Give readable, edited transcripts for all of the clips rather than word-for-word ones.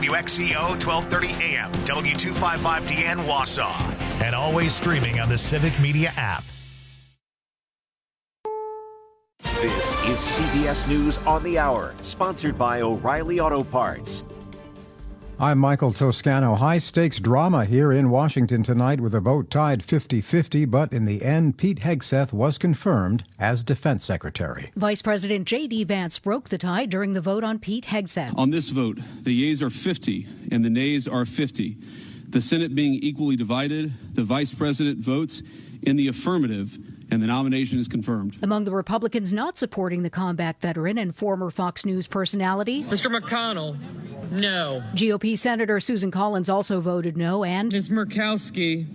WXCO 1230 AM, W255DN Wausau. And always streaming on the Civic Media app. This is CBS News on the Hour, sponsored by O'Reilly Auto Parts. I'm Michael Toscano. High-stakes drama here in Washington tonight with a vote tied 50-50, but in the end, Pete Hegseth was confirmed as Defense Secretary. Vice President J.D. Vance broke the tie during the vote on Pete Hegseth. On this vote, the yeas are 50 and the nays are 50. The Senate being equally divided, the Vice President votes in the affirmative, and the nomination is confirmed. Among the Republicans not supporting the combat veteran and former Fox News personality, Mr. McConnell, no. GOP Senator Susan Collins also voted no, and Ms. Murkowski,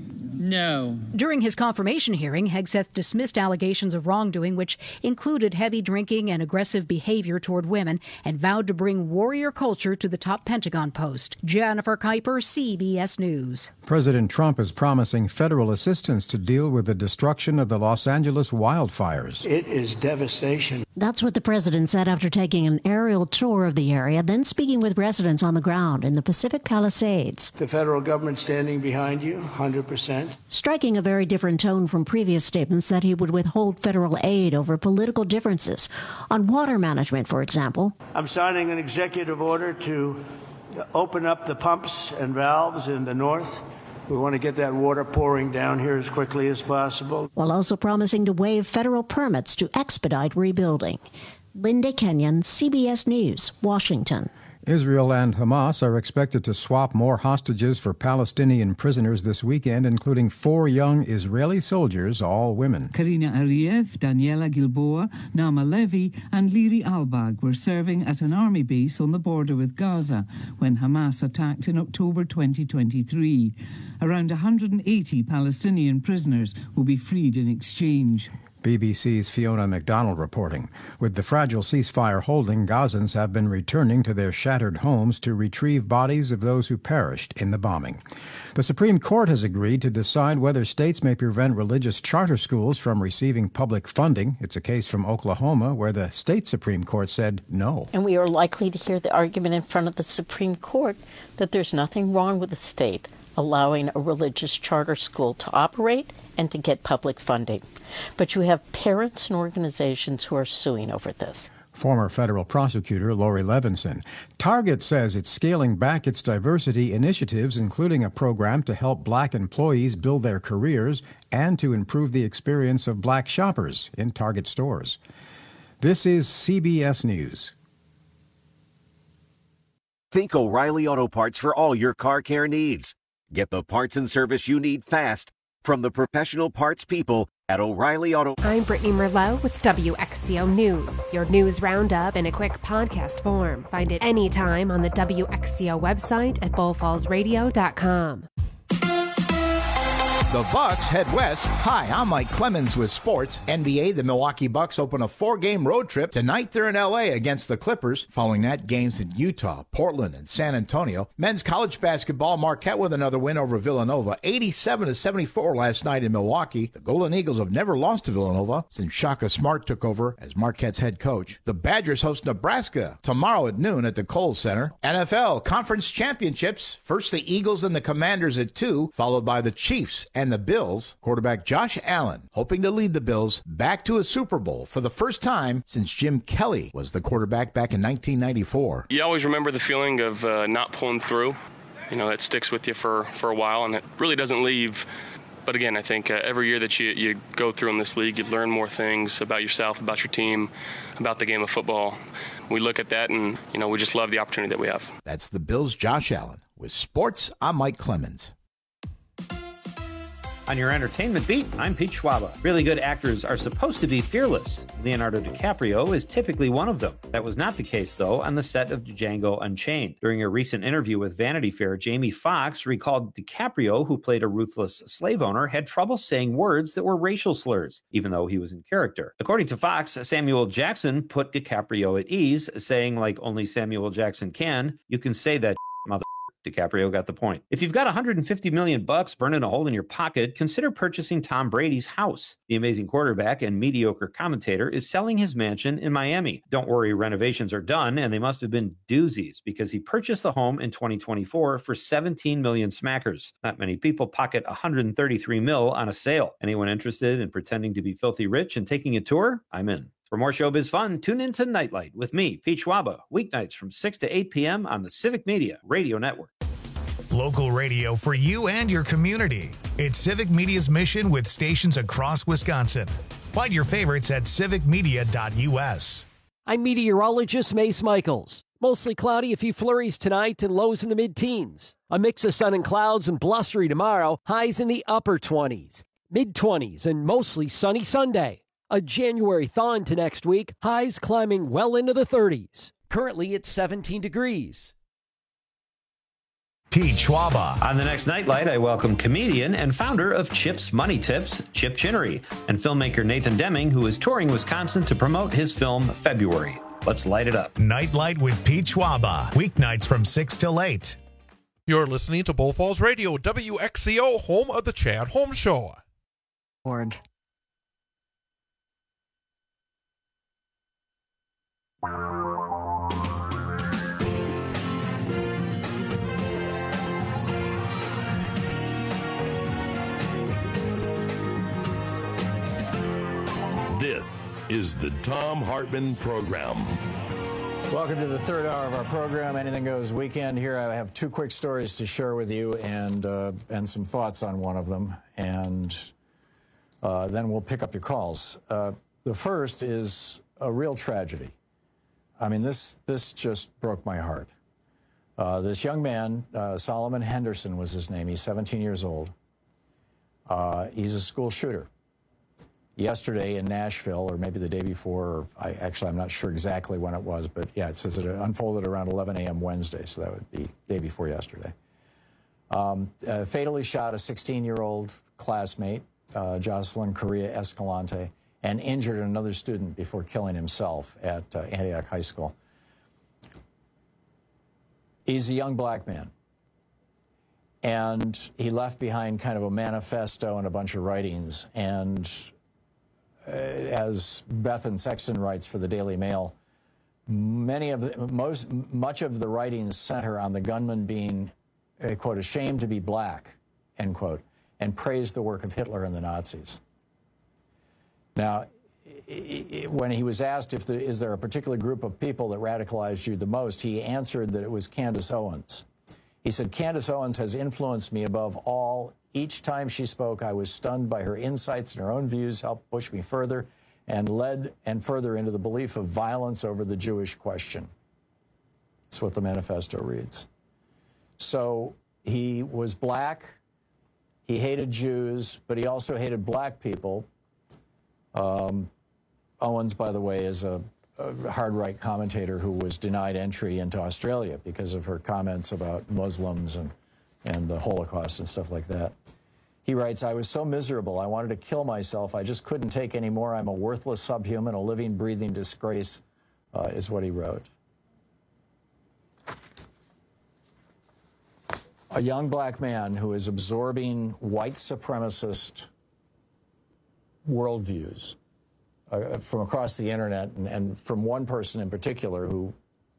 no. During his confirmation hearing, Hegseth dismissed allegations of wrongdoing, which included heavy drinking and aggressive behavior toward women, and vowed to bring warrior culture to the top Pentagon post. Jennifer Kuiper, CBS News. President Trump is promising federal assistance to deal with the destruction of the Los Angeles wildfires. It is devastation. That's what the president said after taking an aerial tour of the area, then speaking with residents on the ground in the Pacific Palisades. The federal government standing behind you, 100%. Striking a very different tone from previous statements that he would withhold federal aid over political differences. On water management, for example. I'm signing an executive order to open up the pumps and valves in the north. We want to get that water pouring down here as quickly as possible. While also promising to waive federal permits to expedite rebuilding. Linda Kenyon, CBS News, Washington. Israel and Hamas are expected to swap more hostages for Palestinian prisoners this weekend, including 4 young Israeli soldiers, all women. Karina Ariev, Daniela Gilboa, Naama Levy and Liri Albag were serving at an army base on the border with Gaza when Hamas attacked in October 2023. Around 180 Palestinian prisoners will be freed in exchange. BBC's Fiona MacDonald reporting. With the fragile ceasefire holding, Gazans have been returning to their shattered homes to retrieve bodies of those who perished in the bombing. The Supreme Court has agreed to decide whether states may prevent religious charter schools from receiving public funding. It's a case from Oklahoma where the state Supreme Court said no. And we are likely to hear the argument in front of the Supreme Court that there's nothing wrong with the state allowing a religious charter school to operate and to get public funding. But you have parents and organizations who are suing over this. Former federal prosecutor Lori Levinson. Target says it's scaling back its diversity initiatives, including a program to help black employees build their careers and to improve the experience of black shoppers in Target stores. This is CBS News. Think O'Reilly Auto Parts for all your car care needs. Get the parts and service you need fast from the professional parts people at O'Reilly Auto. I'm Brittany Merlot with WXCO News, your news roundup in a quick podcast form. Find it anytime on the WXCO website at bullfallsradio.com. The Bucks head west. Hi, I'm Mike Clemens with sports. NBA, the Milwaukee Bucks open a 4-game road trip. Tonight they're in L.A. against the Clippers. Following that, games in Utah, Portland, and San Antonio. Men's college basketball, Marquette with another win over Villanova. 87-74 last night in Milwaukee. The Golden Eagles have never lost to Villanova since Shaka Smart took over as Marquette's head coach. The Badgers host Nebraska tomorrow at noon at the Kohl's Center. NFL Conference Championships. First the Eagles and the Commanders at 2, followed by the Chiefs and the Bills. Quarterback Josh Allen hoping to lead the Bills back to a Super Bowl for the first time since Jim Kelly was the quarterback back in 1994. You always remember the feeling of not pulling through. You know, that sticks with you for a while, and it really doesn't leave. But again, I think every year that you go through in this league, you learn more things about yourself, about your team, about the game of football. We look at that, and, you know, we just love the opportunity that we have. That's the Bills' Josh Allen. With sports, I'm Mike Clemens. On your entertainment beat, I'm Pete Schwaba. Really good actors are supposed to be fearless. Leonardo DiCaprio is typically one of them. That was not the case, though, on the set of Django Unchained. During a recent interview with Vanity Fair, Jamie Foxx recalled DiCaprio, who played a ruthless slave owner, had trouble saying words that were racial slurs, even though he was in character. According to Fox, Samuel Jackson put DiCaprio at ease, saying, like only Samuel Jackson can, "You can say that, mother." DiCaprio got the point. If you've got $150 million burning a hole in your pocket, consider purchasing Tom Brady's house. The amazing quarterback and mediocre commentator is selling his mansion in Miami. Don't worry, renovations are done, and they must have been doozies because he purchased the home in 2024 for 17 million smackers. Not many people pocket 133 mil on a sale. Anyone interested in pretending to be filthy rich and taking a tour? I'm in. For more showbiz fun, tune in to Nightlight with me, Pete Schwaba, weeknights from 6 to 8 p.m. on the Civic Media Radio Network. Local radio for you and your community. It's Civic Media's mission with stations across Wisconsin. Find your favorites at civicmedia.us. I'm meteorologist Mace Michaels. Mostly cloudy, a few flurries tonight and lows in the mid-teens. A mix of sun and clouds and blustery tomorrow, highs in the upper 20s. Mid-20s and mostly sunny Sunday. A January thaw into next week, highs climbing well into the 30s. Currently, it's 17 degrees. Pete Schwaba. On the next Nightlight, I welcome comedian and founder of Chip's Money Tips, Chip Chinnery, and filmmaker Nathan Deming, who is touring Wisconsin to promote his film February. Let's light it up. Nightlight with Pete Schwaba. Weeknights from 6 till 8. You're listening to Bull Falls Radio, WXCO, home of the Chad Holmes Show. Org. This is the Thom Hartmann Program. Welcome to the third hour of our program, Anything Goes Weekend. Here I have two quick stories to share with you and some thoughts on one of them, and then we'll pick up your calls. The first is a real tragedy. I mean, this just broke my heart. This young man, Solomon Henderson was his name. He's 17 years old. He's a school shooter. Yesterday in Nashville, or maybe the day before, I'm not sure exactly when it was, but yeah, it says it unfolded around 11 a.m. Wednesday, so that would be day before yesterday. Fatally shot a 16-year-old classmate, Jocelyn Correa Escalante, and injured another student before killing himself at Antioch High School. He's a young black man, and he left behind kind of a manifesto and a bunch of writings, and as Bethan Sexton writes for the Daily Mail, much of the writings center on the gunman being, quote, ashamed to be black, end quote, and praised the work of Hitler and the Nazis. Now, when he was asked is there a particular group of people that radicalized you the most, he answered that it was Candace Owens. He said, Candace Owens has influenced me above all. Each time she spoke, I was stunned by her insights, and her own views helped push me further and led and further into the belief of violence over the Jewish question. That's what the manifesto reads. So he was black, he hated Jews, but he also hated black people. Owens, by the way, is a hard-right commentator who was denied entry into Australia because of her comments about Muslims and the Holocaust and stuff like that. He writes, I was so miserable, I wanted to kill myself. I just couldn't take any more. I'm a worthless subhuman, a living, breathing disgrace, is what he wrote. A young black man who is absorbing white supremacist worldviews from across the internet, and from one person in particular who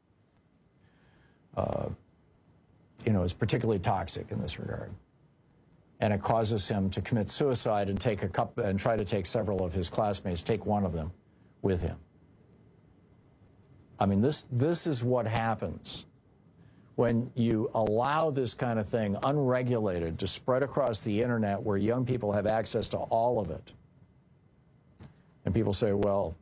is particularly toxic in this regard. And it causes him to commit suicide and try to take several of his classmates, take one of them with him. I mean, this is what happens when you allow this kind of thing unregulated to spread across the internet, where young people have access to all of it. And people say,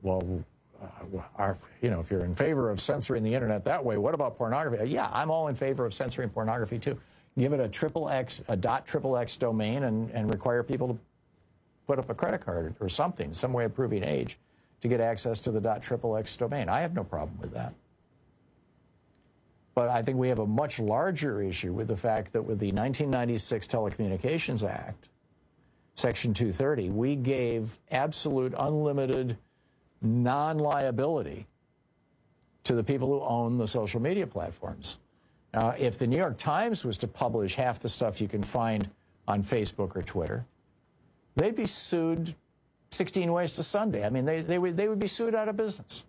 if you're in favor of censoring the internet that way, what about pornography? Yeah, I'm all in favor of censoring pornography too. Give it a .XXX domain and require people to put up a credit card or something, some way of proving age, to get access to the .XXX domain. I have no problem with that. But I think we have a much larger issue with the fact that with the 1996 Telecommunications Act, Section 230, we gave absolute unlimited non-liability to the people who own the social media platforms. If the New York Times was to publish half the stuff you can find on Facebook or Twitter, they'd be sued 16 ways to Sunday. I mean, they would be sued out of business.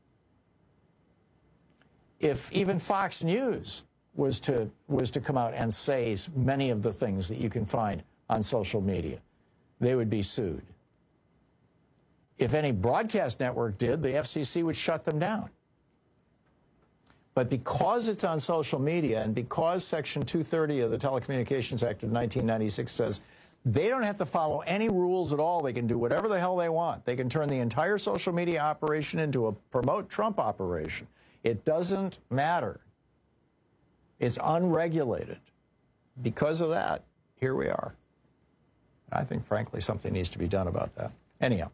If even Fox News was to come out and say many of the things that you can find on social media, they would be sued. If any broadcast network did, the FCC would shut them down. But because it's on social media and because Section 230 of the Telecommunications Act of 1996 says they don't have to follow any rules at all, they can do whatever the hell they want. They can turn the entire social media operation into a promote Trump operation. It doesn't matter. It's unregulated. Because of that, here we are. I think, frankly, something needs to be done about that. Anyhow,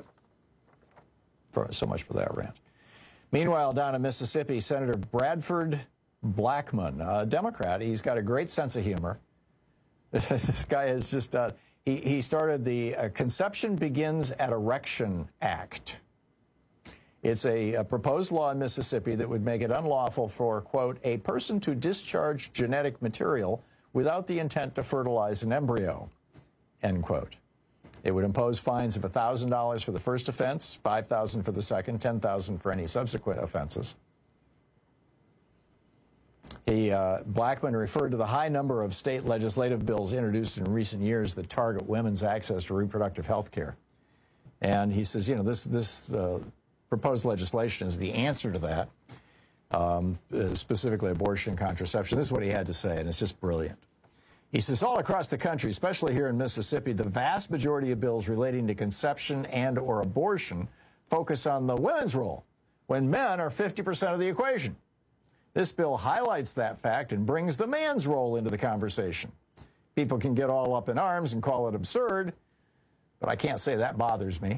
so much for that rant. Meanwhile, down in Mississippi, Senator Bradford Blackmun, a Democrat, he's got a great sense of humor. This guy is just, he started the Conception Begins at Erection Act. It's a proposed law in Mississippi that would make it unlawful for, quote, a person to discharge genetic material without the intent to fertilize an embryo, end quote. It would impose fines of $1,000 for the first offense, $5,000 for the second, $10,000 for any subsequent offenses. Blackmun referred to the high number of state legislative bills introduced in recent years that target women's access to reproductive health care. And he says, you know, this proposed legislation is the answer to that, specifically abortion and contraception. This is what he had to say, and it's just brilliant. He says, all across the country, especially here in Mississippi, the vast majority of bills relating to conception and or abortion focus on the women's role, when men are 50% of the equation. This bill highlights that fact and brings the man's role into the conversation. People can get all up in arms and call it absurd, but I can't say that bothers me.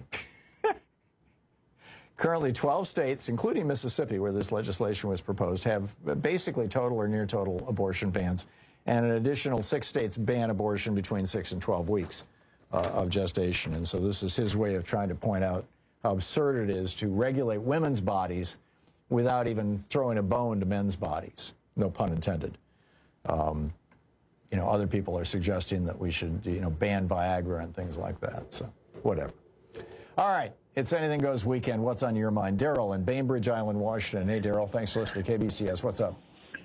Currently, 12 states, including Mississippi, where this legislation was proposed, have basically total or near total abortion bans. And an additional 6 states ban abortion between 6 and 12 weeks of gestation. And so this is his way of trying to point out how absurd it is to regulate women's bodies without even throwing a bone to men's bodies. No pun intended. You know, other people are suggesting that we should, you know, ban Viagra and things like that. So whatever. All right. It's Anything Goes weekend. What's on your mind? Daryl in Bainbridge Island, Washington. Hey, Daryl. Thanks for listening to KBCS. What's up?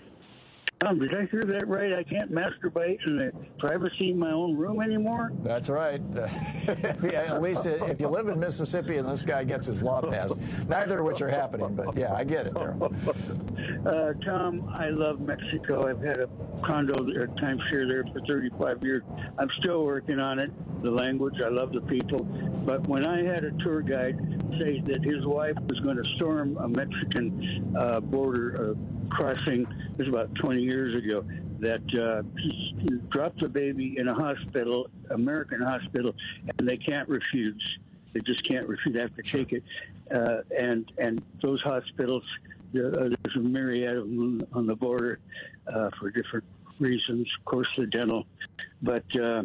Did I hear that right? I can't masturbate in the privacy of my own room anymore? That's right. At least if you live in Mississippi and this guy gets his law passed. Neither of which are happening, but yeah, I get it, Daryl. Tom, I love Mexico. I've had a condo or timeshare there for 35 years. I'm still working on it. The language, I love the people. But when I had a tour guide say that his wife was going to storm a Mexican border crossing, this was about 20 years ago, that he dropped the baby in a hospital, American hospital, and they can't refuse. They just can't refuse. They have to take it. And those hospitals, there's a myriad of them on the border for different reasons. Of course, the dental, but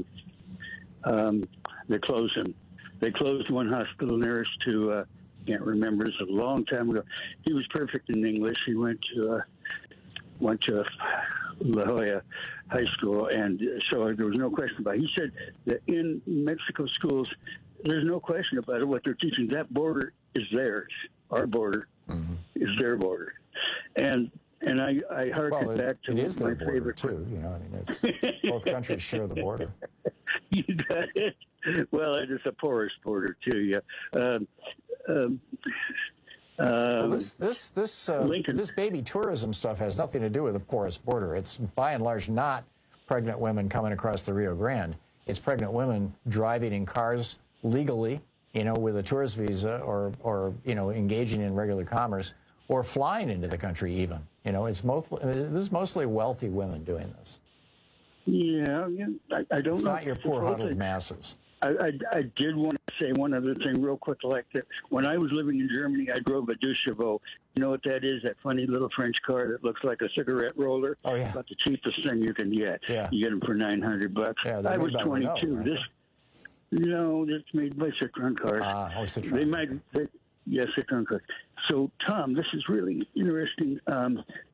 they closed them. They closed one hospital nearest to, can't remember, it's a long time ago. He was perfect in English. He went to La Jolla High School, and so there was no question about it. He said that in Mexico schools, there's no question about it. What they're teaching, that border is theirs. Our border is their border. And I harken back to it is their my border favorite too. You know, I mean, it's, both countries share the border. You got it. Well, it is a porous border too. Yeah. Well, this baby tourism stuff has nothing to do with a porous border. It's by and large not pregnant women coming across the Rio Grande. It's pregnant women driving in cars legally, you know, with a tourist visa or you know, engaging in regular commerce or flying into the country even. You know, this is mostly wealthy women doing this. Yeah, I don't know. It's not your poor huddled masses. I did want to say one other thing real quick, like that. When I was living in Germany, I drove a deux chevaux. You know what that is? That funny little French car that looks like a cigarette roller. Oh, yeah. About the cheapest thing you can get. Yeah. You get them for $900. Yeah, I was 22. Renault, right? No, that's made by Citroen cars. Citroen. They might, yes, Citroen cars. So, Tom, this is really interesting.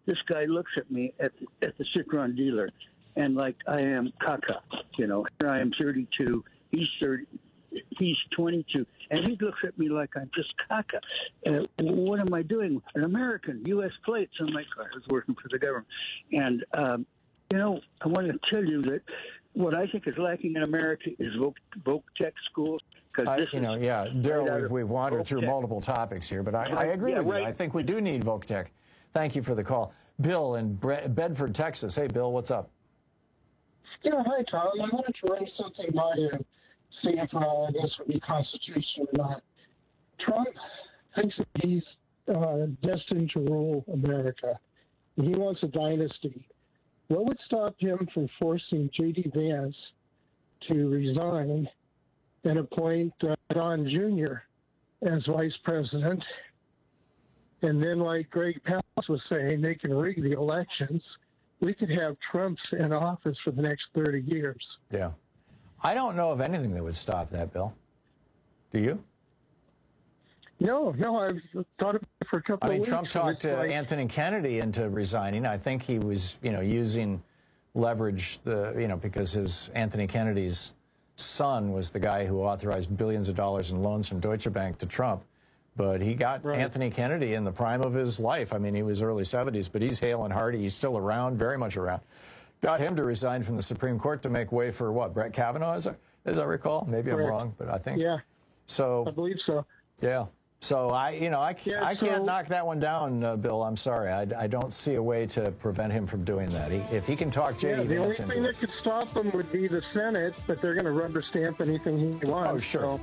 this guy looks at me at the Citron dealer, and like I am caca, you know. Here I am 32, he's 30, he's 22, and he looks at me like I'm just caca. What am I doing? An American, U.S. plates on my car. I was working for the government. And, you know, I want to tell you that what I think is lacking in America is voc tech schools. Daryl, we've wandered through multiple topics here, but I agree with you. I think we do need voc tech. Thank you for the call. Bill in Bedford, Texas. Hey, Bill, what's up? Yeah, hi, Tom. I wanted to run something by you, see if this would be constitutional or not. Trump thinks that he's destined to rule America. He wants a dynasty. What would stop him from forcing J.D. Vance to resign and appoint Don Jr. as vice president? And then, like Greg Palast was saying, they can rig the elections. We could have Trump in office for the next 30 years. Yeah. I don't know of anything that would stop that, Bill. Do you? No, I've thought about it for a couple of weeks. Trump talked Anthony Kennedy into resigning. I think he was, using leverage, because Anthony Kennedy's son was the guy who authorized billions of dollars in loans from Deutsche Bank to Trump. But he got Anthony Kennedy in the prime of his life. I mean, he was early 70s, but he's hale and hearty. He's still around, very much around. Got him to resign from the Supreme Court to make way for what? Brett Kavanaugh, as I recall? Maybe I'm wrong, but I think. Yeah. So. I believe so. Yeah. So I can't knock that one down, Bill. I'm sorry. I don't see a way to prevent him from doing that. If he can talk J.D. Vance the only thing that could stop him would be the Senate, but they're going to rubber stamp anything he wants. Oh, sure.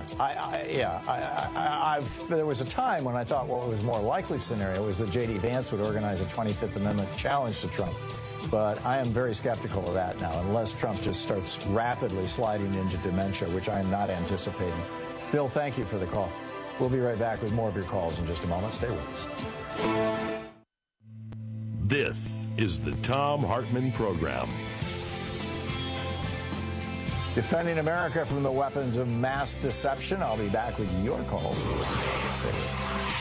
There was a time when I thought what was more likely scenario was that J.D. Vance would organize a 25th Amendment challenge to Trump. But I am very skeptical of that now, unless Trump just starts rapidly sliding into dementia, which I am not anticipating. Bill, thank you for the call. We'll be right back with more of your calls in just a moment. Stay with us. This is the Thom Hartmann Program. Defending America from the weapons of mass deception. I'll be back with your calls in just a second. Stay with us.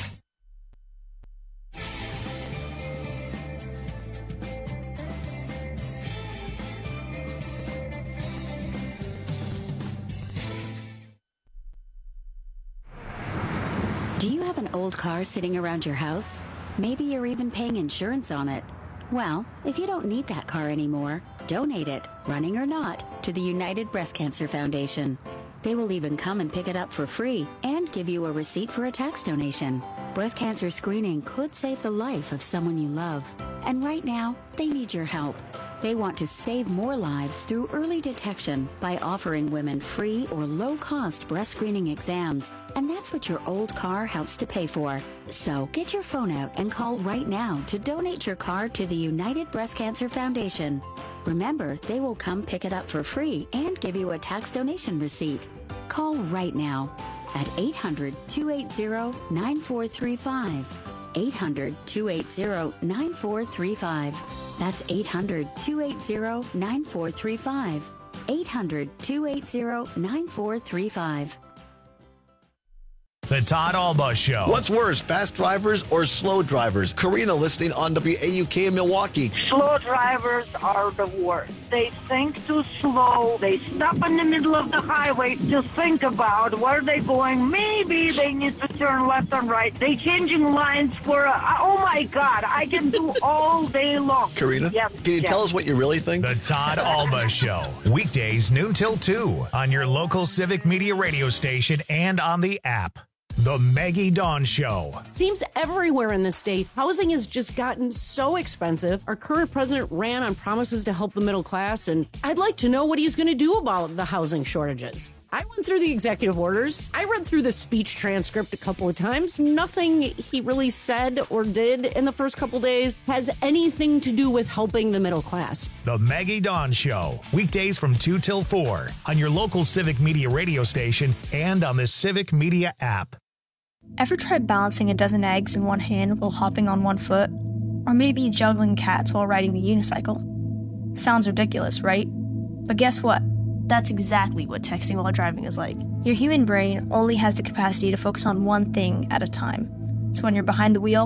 Old car sitting around your house? Maybe you're even paying insurance on it. Well, if you don't need that car anymore, donate it, running or not, to the United Breast Cancer Foundation. They will even come and pick it up for free and give you a receipt for a tax donation. Breast cancer screening could save the life of someone you love. And right now, they need your help. They want to save more lives through early detection by offering women free or low-cost breast screening exams. And that's what your old car helps to pay for. So get your phone out and call right now to donate your car to the United Breast Cancer Foundation. Remember, they will come pick it up for free and give you a tax donation receipt. Call right now at 800-280-9435. 800-280-9435. That's 800-280-9435. 800-280-9435. The Todd Alba Show. What's worse, fast drivers or slow drivers? Karina listening on WAUK in Milwaukee. Slow drivers are the worst. They think too slow. They stop in the middle of the highway to think about where they're going. Maybe they need to turn left and right. They changing lines for oh my God, I can do all day long. Karina, can you tell us what you really think? The Todd Alba Show. Weekdays noon till 2 on your local Civic Media radio station and on the app. The Maggie Dawn Show. Seems everywhere in the state, housing has just gotten so expensive. Our current president ran on promises to help the middle class, and I'd like to know what he's going to do about the housing shortages. I went through the executive orders. I read through the speech transcript a couple of times. Nothing he really said or did in the first couple days has anything to do with helping the middle class. The Maggie Dawn Show. Weekdays from 2 till 4 on your local Civic Media radio station and on the Civic Media app. Ever tried balancing a dozen eggs in one hand while hopping on one foot? Or maybe juggling cats while riding the unicycle? Sounds ridiculous, right? But guess what? That's exactly what texting while driving is like. Your human brain only has the capacity to focus on one thing at a time. So when you're behind the wheel,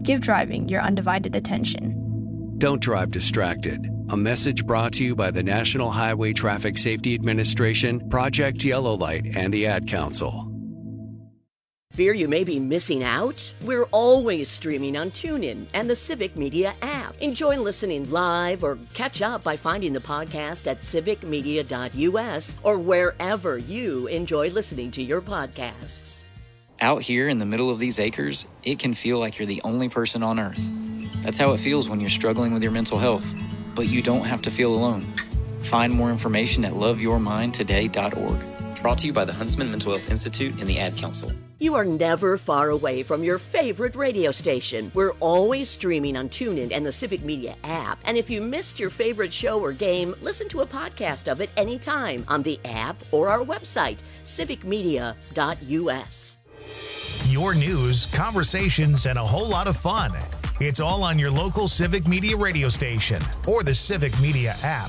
Give driving your undivided attention. Don't drive distracted. A message brought to you by the National Highway Traffic Safety Administration, Project Yellow Light, and the Ad Council. Fear you may be missing out? We're always streaming on TuneIn and the Civic Media app. Enjoy listening live or catch up by finding the podcast at civicmedia.us or wherever you enjoy listening to your podcasts. Out here in the middle of these acres, it can feel like you're the only person on Earth. That's how it feels when you're struggling with your mental health. But you don't have to feel alone. Find more information at loveyourmindtoday.org. Brought to you by the Huntsman Mental Health Institute and the Ad Council. You are never far away from your favorite radio station. We're always streaming on TuneIn and the Civic Media app. And if you missed your favorite show or game, listen to a podcast of it anytime on the app or our website, civicmedia.us. Your news, conversations, and a whole lot of fun. It's all on your local Civic Media radio station or the Civic Media app.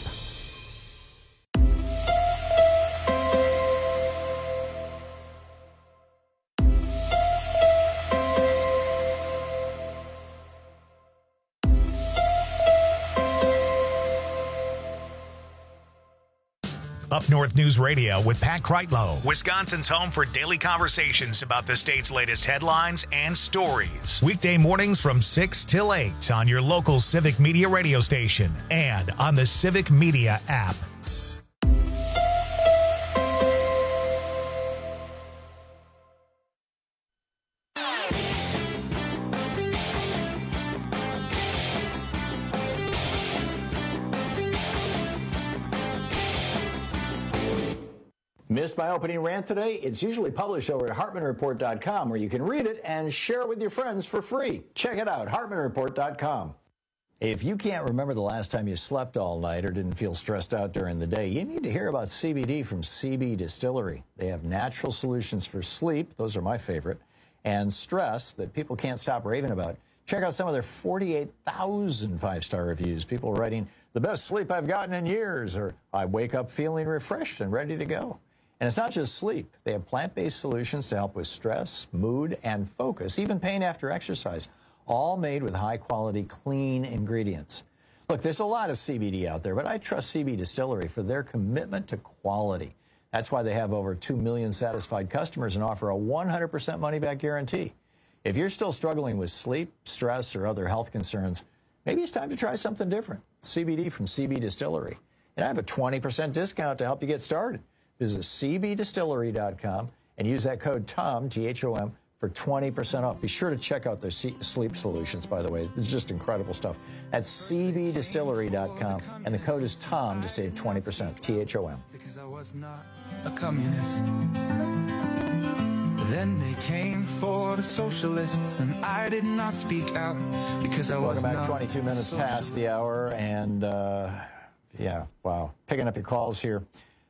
Up North News Radio with Pat Kreitlow, Wisconsin's home for daily conversations about the state's latest headlines and stories. Weekday mornings from 6 till 8 on your local Civic Media radio station and on the Civic Media app. Missed my opening rant today? It's usually published over at HartmanReport.com, where you can read it and share it with your friends for free. Check it out, HartmanReport.com. If you can't remember the last time you slept all night or didn't feel stressed out during the day, you need to hear about CBD from CB Distillery. They have natural solutions for sleep, those are my favorite, and stress that people can't stop raving about. Check out some of their 48,000 five-star reviews. People writing, "The best sleep I've gotten in years," or "I wake up feeling refreshed and ready to go." And it's not just sleep. They have plant-based solutions to help with stress, mood, and focus, even pain after exercise, all made with high-quality, clean ingredients. Look, there's a lot of CBD out there, but I trust CB Distillery for their commitment to quality. That's why they have over 2 million satisfied customers and offer a 100% money-back guarantee. If you're still struggling with sleep, stress, or other health concerns, maybe it's time to try something different. CBD from CB Distillery. And I have a 20% discount to help you get started. Visit cbdistillery.com and use that code TOM, T-H-O-M, for 20% off. Be sure to check out their sleep solutions, by the way. It's just incredible stuff. That's cbdistillery.com, and the code is TOM to save 20%, T-H-O-M. Because I was not a communist. Then they came for the socialists, and I did not speak out because I was not. Welcome back, 22 minutes past the hour, and yeah, wow. Picking up your calls here.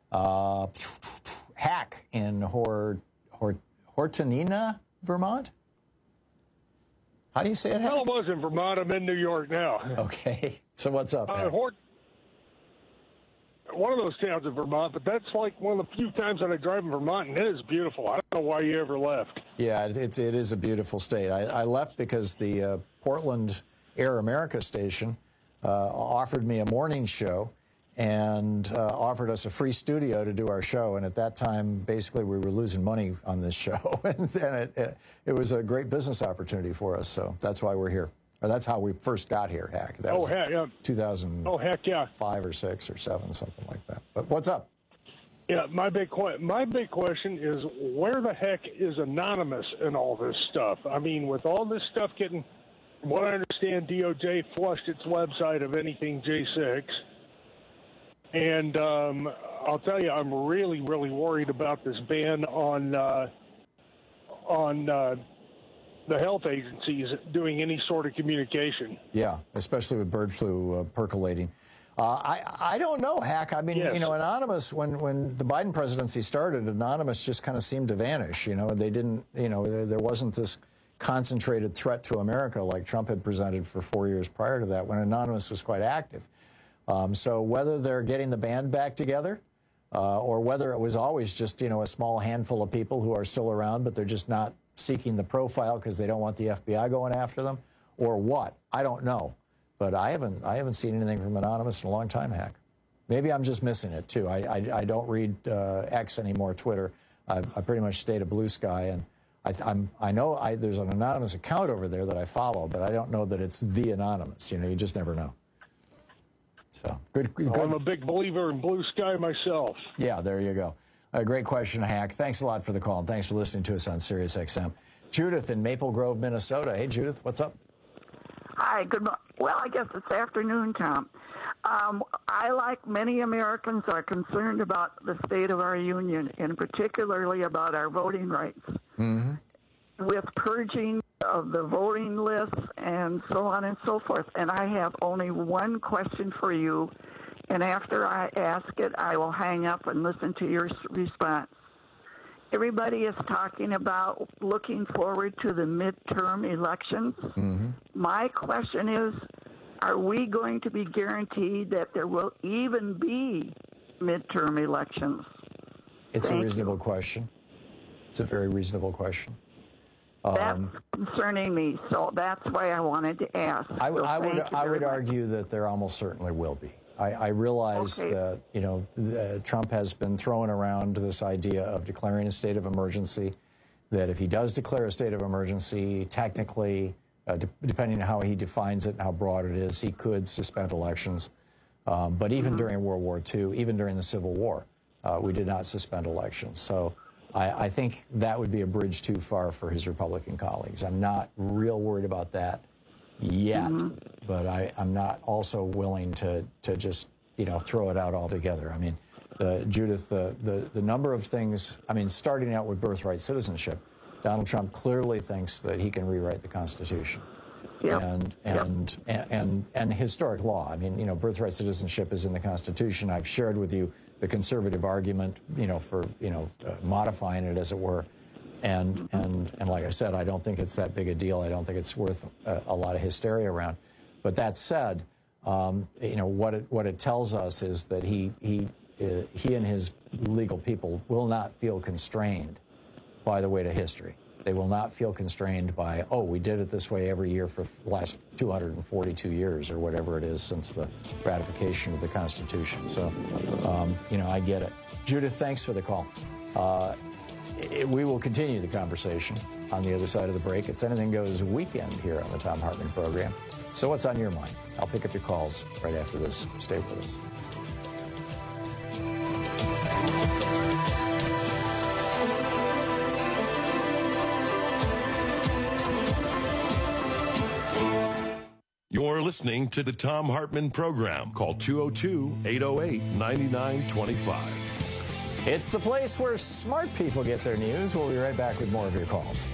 Hack in Hortonina, Vermont? How do you say it? Well, I was in Vermont. I'm in New York now. Okay. So what's up? One of those towns in Vermont, but that's like one of the few times that I drive in Vermont, and it is beautiful. I don't know why you ever left. Yeah, it is a beautiful state. I left because the Portland Air America station offered me a morning show and offered us a free studio to do our show. And at that time, basically, we were losing money on this show. And then it was a great business opportunity for us. So that's why we're here. Or that's how we first got here, Hack. That was heck, yeah. 2000. Oh, heck, yeah. 5 or 6 or 7, something like that. But what's up? Yeah, my big question is, where the heck is Anonymous in all this stuff? I mean, with all this stuff getting, from what I understand, DOJ flushed its website of anything J6. And I'll tell you, I'm really, really worried about this ban on the health agencies doing any sort of communication. Yeah, especially with bird flu percolating. I don't know, Hack. I mean, yes. You know, Anonymous, when the Biden presidency started, Anonymous just kind of seemed to vanish. You know, they didn't, you know, there wasn't this concentrated threat to America like Trump had presented for 4 years prior to that, when Anonymous was quite active. So whether they're getting the band back together or whether it was always just, you know, a small handful of people who are still around, but they're just not seeking the profile because they don't want the FBI going after them, or what. I don't know. But I haven't seen anything from Anonymous in a long time, Hack. Maybe I'm just missing it, too. I don't read X anymore, Twitter. I pretty much stayed at Blue Sky, and I know there's an Anonymous account over there that I follow, but I don't know that it's the Anonymous. You just never know. So good. I'm a big believer in Blue Sky myself. Yeah, there you go. A great question, Hack. Thanks a lot for the call, and thanks for listening to us on Sirius XM. Judith in Maple Grove, Minnesota. Hey, Judith, what's up? Hi, good morning. Well, I guess it's afternoon, Tom. I, like many Americans, are concerned about the state of our union, and particularly about our voting rights. Mm-hmm. With purging of the voting lists and so on and so forth. And I have only one question for you, and after I ask it, I will hang up and listen to your response. Everybody is talking about looking forward to the midterm elections. Mm-hmm. My question is, are we going to be guaranteed that there will even be midterm elections? It's a reasonable question. It's a very reasonable question. That's concerning me, so that's why I wanted to ask. I would argue that there almost certainly will be. I realize that, Trump has been throwing around this idea of declaring a state of emergency, that if he does declare a state of emergency, technically, depending on how he defines it and how broad it is, he could suspend elections. But even during World War II, even during the Civil War, we did not suspend elections. So I think that would be a bridge too far for his Republican colleagues. I'm not real worried about that yet, but I'm not also willing to just, throw it out altogether. I mean, Judith, the number of things, starting out with birthright citizenship, Donald Trump clearly thinks that he can rewrite the Constitution. And historic law. Birthright citizenship is in the Constitution. I've shared with you the conservative argument, for modifying it, as it were. And like I said, I don't think it's that big a deal. I don't think it's worth a lot of hysteria around. But that said, what it tells us is that he and his legal people will not feel constrained by the weight of history. They will not feel constrained by, we did it this way every year for the last 242 years or whatever it is since the ratification of the Constitution. So, I get it. Judith, thanks for the call. We will continue the conversation on the other side of the break. It's Anything Goes weekend here on the Thom Hartmann program. So what's on your mind? I'll pick up your calls right after this. Stay with us. You're listening to the Thom Hartmann program. Call 202-808-9925. It's the place where smart people get their news. We'll be right back with more of your calls.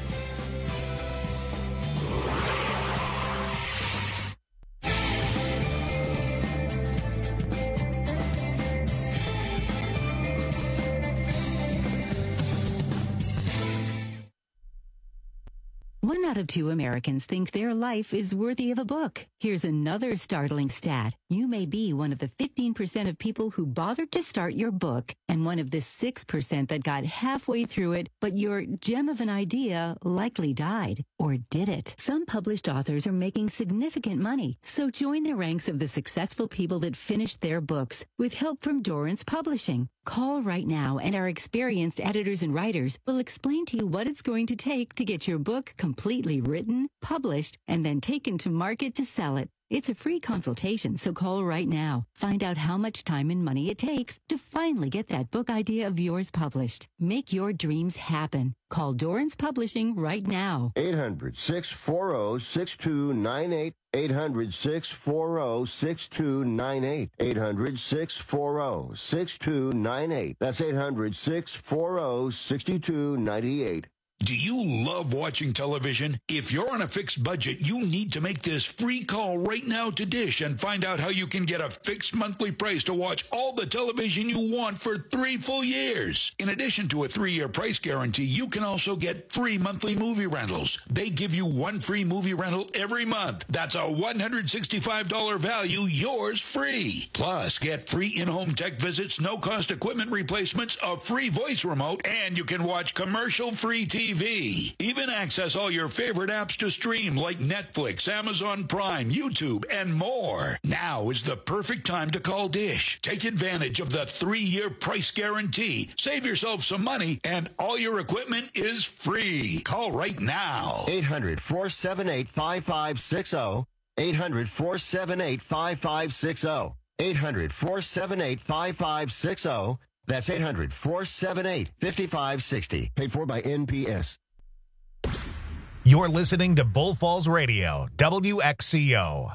One out of two Americans think their life is worthy of a book. Here's another startling stat. You may be one of the 15% of people who bothered to start your book, and one of the 6% that got halfway through it, but your gem of an idea likely died. Or did it? Some published authors are making significant money, so join the ranks of the successful people that finished their books with help from Dorrance Publishing. Call right now, and our experienced editors and writers will explain to you what it's going to take to get your book completely written, published, and then taken to market to sell it. It's a free consultation, so call right now. Find out how much time and money it takes to finally get that book idea of yours published. Make your dreams happen. Call Dorrance Publishing right now. 800-640-6298. 800-640-6298. 800-640-6298. That's 800-640-6298. Do you love watching television? If you're on a fixed budget, you need to make this free call right now to Dish and find out how you can get a fixed monthly price to watch all the television you want for 3 full years. In addition to a 3-year price guarantee, you can also get free monthly movie rentals. They give you 1 free movie rental every month. That's a $165 value, yours free. Plus, get free in-home tech visits, no-cost equipment replacements, a free voice remote, and you can watch commercial-free TV TV. Even access all your favorite apps to stream like Netflix, Amazon Prime, YouTube, and more. Now is the perfect time to call Dish. Take advantage of the 3-year price guarantee. Save yourself some money, and all your equipment is free. Call right now. 800-478-5560. 800-478-5560. 800-478-5560. That's 800-478-5560. Paid for by NPS. You're listening to Bull Falls Radio, WXCO.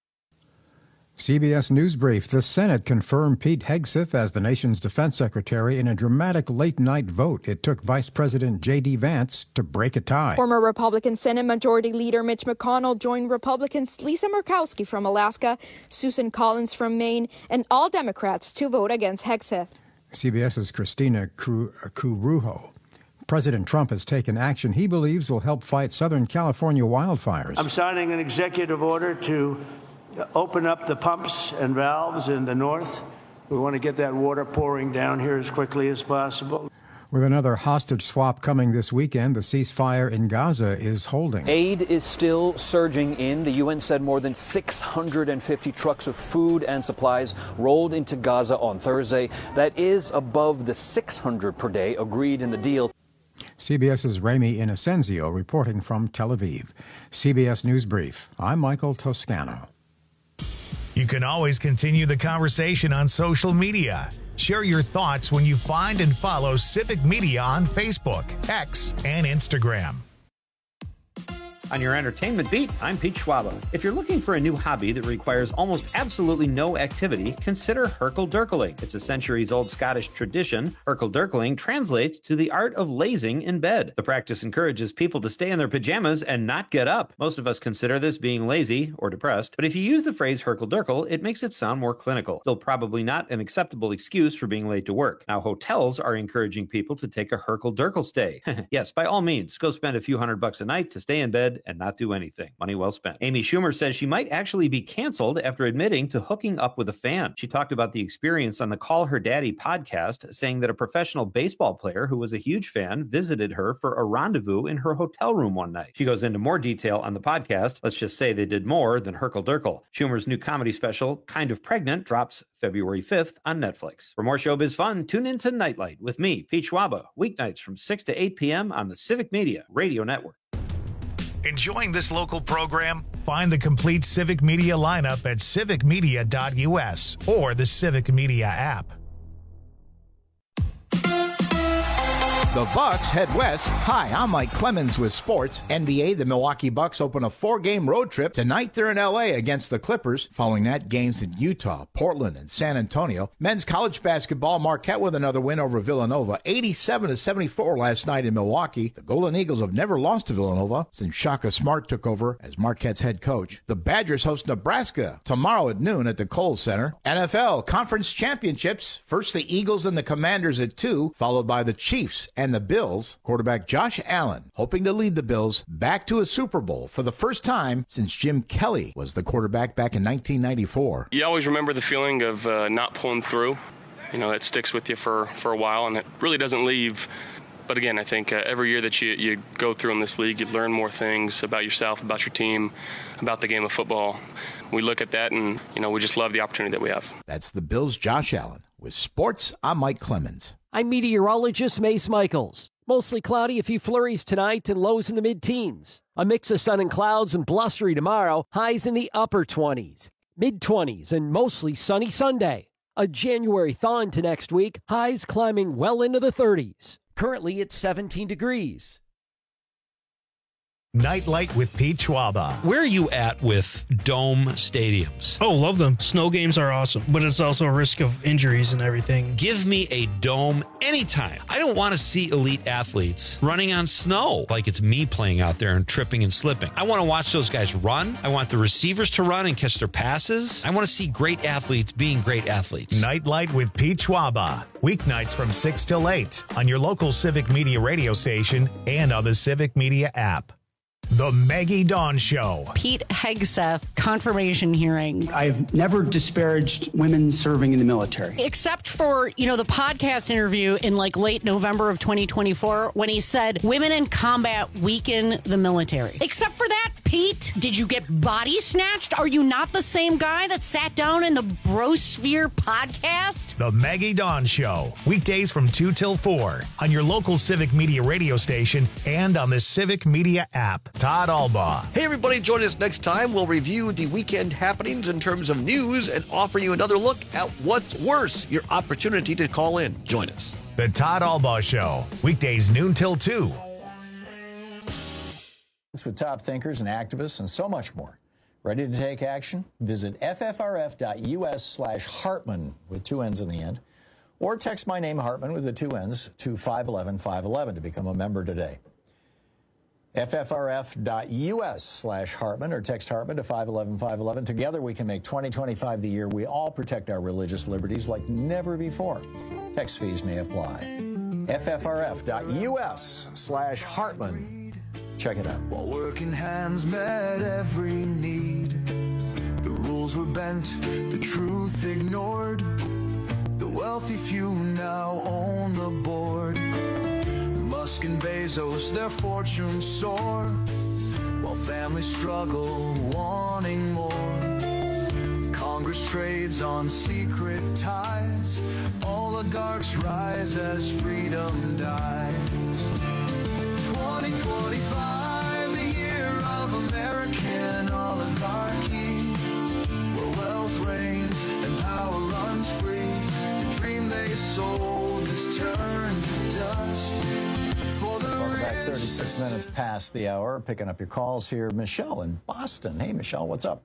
CBS News Brief. The Senate confirmed Pete Hegseth as the nation's defense secretary in a dramatic late-night vote. It took Vice President J.D. Vance to break a tie. Former Republican Senate Majority Leader Mitch McConnell joined Republicans Lisa Murkowski from Alaska, Susan Collins from Maine, and all Democrats to vote against Hegseth. CBS's Christina Curujo. President Trump has taken action he believes will help fight Southern California wildfires. I'm signing an executive order to open up the pumps and valves in the north. We want to get that water pouring down here as quickly as possible. With another hostage swap coming this weekend, the ceasefire in Gaza is holding. Aid is still surging in. The UN said more than 650 trucks of food and supplies rolled into Gaza on Thursday. That is above the 600 per day agreed in the deal. CBS's Ramy Inocencio reporting from Tel Aviv. CBS News Brief. I'm Michael Toscano. You can always continue the conversation on social media. Share your thoughts when you find and follow Civic Media on Facebook, X, and Instagram. On your entertainment beat, I'm Pete Schwaba. If you're looking for a new hobby that requires almost absolutely no activity, consider Hurkle-Durkling. It's a centuries-old Scottish tradition. Hurkle-Durkling translates to the art of lazing in bed. The practice encourages people to stay in their pajamas and not get up. Most of us consider this being lazy or depressed, but if you use the phrase Hurkle-Durkle, it makes it sound more clinical. Still probably not an acceptable excuse for being late to work. Now, hotels are encouraging people to take a Hurkle-Durkle stay. Yes, by all means, go spend a few $100 a night to stay in bed and not do anything. Money well spent. Amy Schumer says she might actually be canceled after admitting to hooking up with a fan. She talked about the experience on the Call Her Daddy podcast, saying that a professional baseball player who was a huge fan visited her for a rendezvous in her hotel room one night. She goes into more detail on the podcast. Let's just say they did more than Hurkle-Durkle. Schumer's new comedy special, Kind of Pregnant, drops February 5th on Netflix. For more showbiz fun, tune in to Nightlight with me, Pete Schwaba, weeknights from 6 to 8 p.m. on the Civic Media Radio Network. Enjoying this local program? Find the complete Civic Media lineup at civicmedia.us or the Civic Media app. The Bucks head west. Hi, I'm Mike Clemens with sports. NBA, the Milwaukee Bucks open a 4-game road trip. Tonight they're in L.A. against the Clippers. Following that, games in Utah, Portland, and San Antonio. Men's college basketball, Marquette with another win over Villanova. 87-74 last night in Milwaukee. The Golden Eagles have never lost to Villanova since Shaka Smart took over as Marquette's head coach. The Badgers host Nebraska tomorrow at noon at the Kohl's Center. NFL Conference Championships. First the Eagles and the Commanders at 2, followed by the Chiefs and the Bills. Quarterback Josh Allen hoping to lead the Bills back to a Super Bowl for the first time since Jim Kelly was the quarterback back in 1994. You always remember the feeling of not pulling through. You know, that sticks with you for a while, and it really doesn't leave. But again, I think every year that you go through in this league, you learn more things about yourself, about your team, about the game of football. We look at that, and, you know, we just love the opportunity that we have. That's the Bills' Josh Allen. With sports, I'm Mike Clemens. I'm meteorologist Mace Michaels. Mostly cloudy, a few flurries tonight and lows in the mid-teens. A mix of sun and clouds and blustery tomorrow, highs in the upper 20s. Mid-20s and mostly sunny Sunday. A January thaw into next week, highs climbing well into the 30s. Currently it's 17 degrees. Nightlight with Pete Schwaba. Where are you at with dome stadiums? Oh, love them. Snow games are awesome, but it's also a risk of injuries and everything. Give me a dome anytime. I don't want to see elite athletes running on snow like it's me playing out there and tripping and slipping. I want to watch those guys run. I want the receivers to run and catch their passes. I want to see great athletes being great athletes. Nightlight with Pete Schwaba. Weeknights from 6 till 8 on your local Civic Media radio station and on the Civic Media app. The Maggie Dawn Show. Pete Hegseth confirmation hearing. I've never disparaged women serving in the military. Except for, the podcast interview in late November of 2024 when he said women in combat weaken the military. Except for that, Pete, did you get body snatched? Are you not the same guy that sat down in the Brosphere podcast? The Maggie Dawn Show. Weekdays from 2 till 4 on your local Civic Media radio station and on the Civic Media app. Todd Albaugh. Hey, everybody, join us next time. We'll review the weekend happenings in terms of news and offer you another look at what's worse, your opportunity to call in. Join us. The Todd Albaugh Show. Weekdays noon till 2. It's with top thinkers and activists and so much more. Ready to take action? Visit ffrf.us/Hartman with 2 N's in the end, or text my name Hartman with the 2 N's to 511-511 to become a member today. ffrf.us/Hartman or text Hartman to 511-511. Together we can make 2025 the year we all protect our religious liberties like never before. Text fees may apply. ffrf.us/Hartman. Check it out. While working hands met every need, the rules were bent, the truth ignored. The wealthy few now own the board. Musk and Bezos, their fortunes soar, while families struggle, wanting more. Congress trades on secret ties. Oligarchs rise as freedom dies. 2025, the year of American oligarchy, where wealth reigns and power runs free. The dream they sold has turned to dust. Welcome back. 36 minutes past the hour. Picking up your calls here. Michelle in Boston. Hey, Michelle, what's up?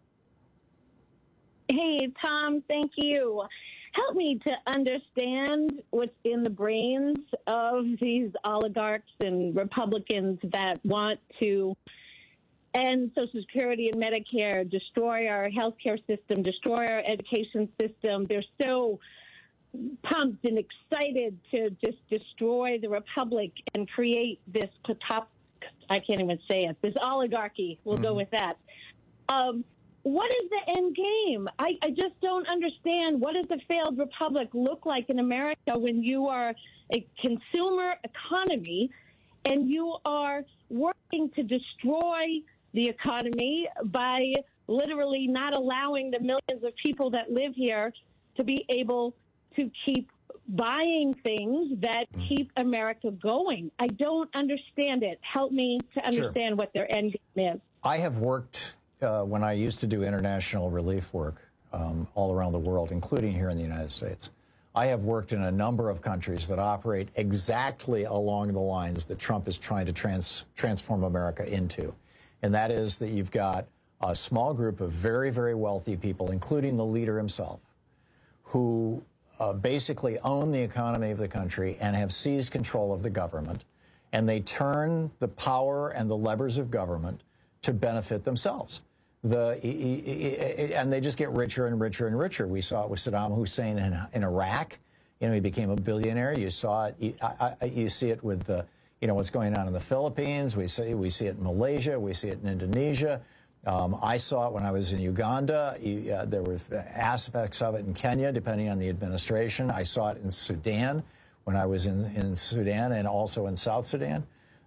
Hey, Tom, thank you. Help me to understand what's in the brains of these oligarchs and Republicans that want to end Social Security and Medicare, destroy our healthcare system, destroy our education system. They're so pumped and excited to just destroy the republic and create this I can't even say it, this oligarchy. We'll go with that. What is the end game? I just don't understand. What does a failed republic look like in America when you are a consumer economy and you are working to destroy the economy by literally not allowing the millions of people that live here to be able to keep buying things that keep America going? I don't understand it. Help me to understand what their end game is. I have worked when I used to do international relief work all around the world, including here in the United States. I have worked in a number of countries that operate exactly along the lines that Trump is trying to transform America into. And that is that you've got a small group of very, very wealthy people, including the leader himself, who basically own the economy of the country and have seized control of the government. And they turn the power and the levers of government to benefit themselves. And they just get richer and richer and richer. We saw it with Saddam Hussein in Iraq. He became a billionaire. You saw it. You see it with what's going on in the Philippines. We see it in Malaysia. We see it in Indonesia. I saw it when I was in Uganda. There were aspects of it in Kenya, depending on the administration. I saw it in Sudan when I was in Sudan and also in South Sudan.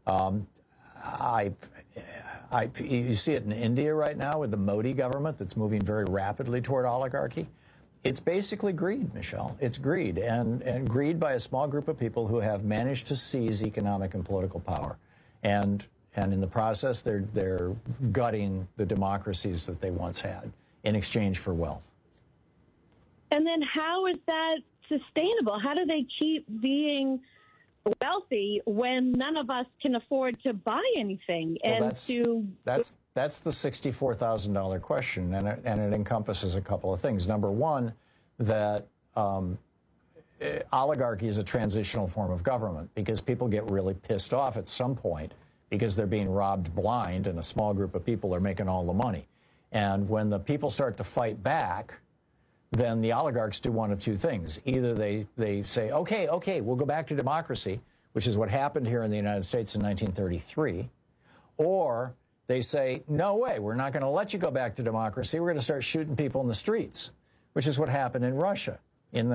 You see it in India right now with the Modi government that's moving very rapidly toward oligarchy. It's basically greed, Michelle. It's greed, and greed by a small group of people who have managed to seize economic and political power. And in the process, they're gutting the democracies that they once had in exchange for wealth. And then how is that sustainable? How do they keep being wealthy when none of us can afford to buy anything? Well, that's the $64,000 question, and it encompasses a couple of things. Number one, that oligarchy is a transitional form of government because people get really pissed off at some point because they're being robbed blind and a small group of people are making all the money. And when the people start to fight back, then the oligarchs do one of two things. Either they say, okay, we'll go back to democracy, which is what happened here in the United States in 1933, or they say, no way, we're not going to let you go back to democracy. We're going to start shooting people in the streets, which is what happened in Russia with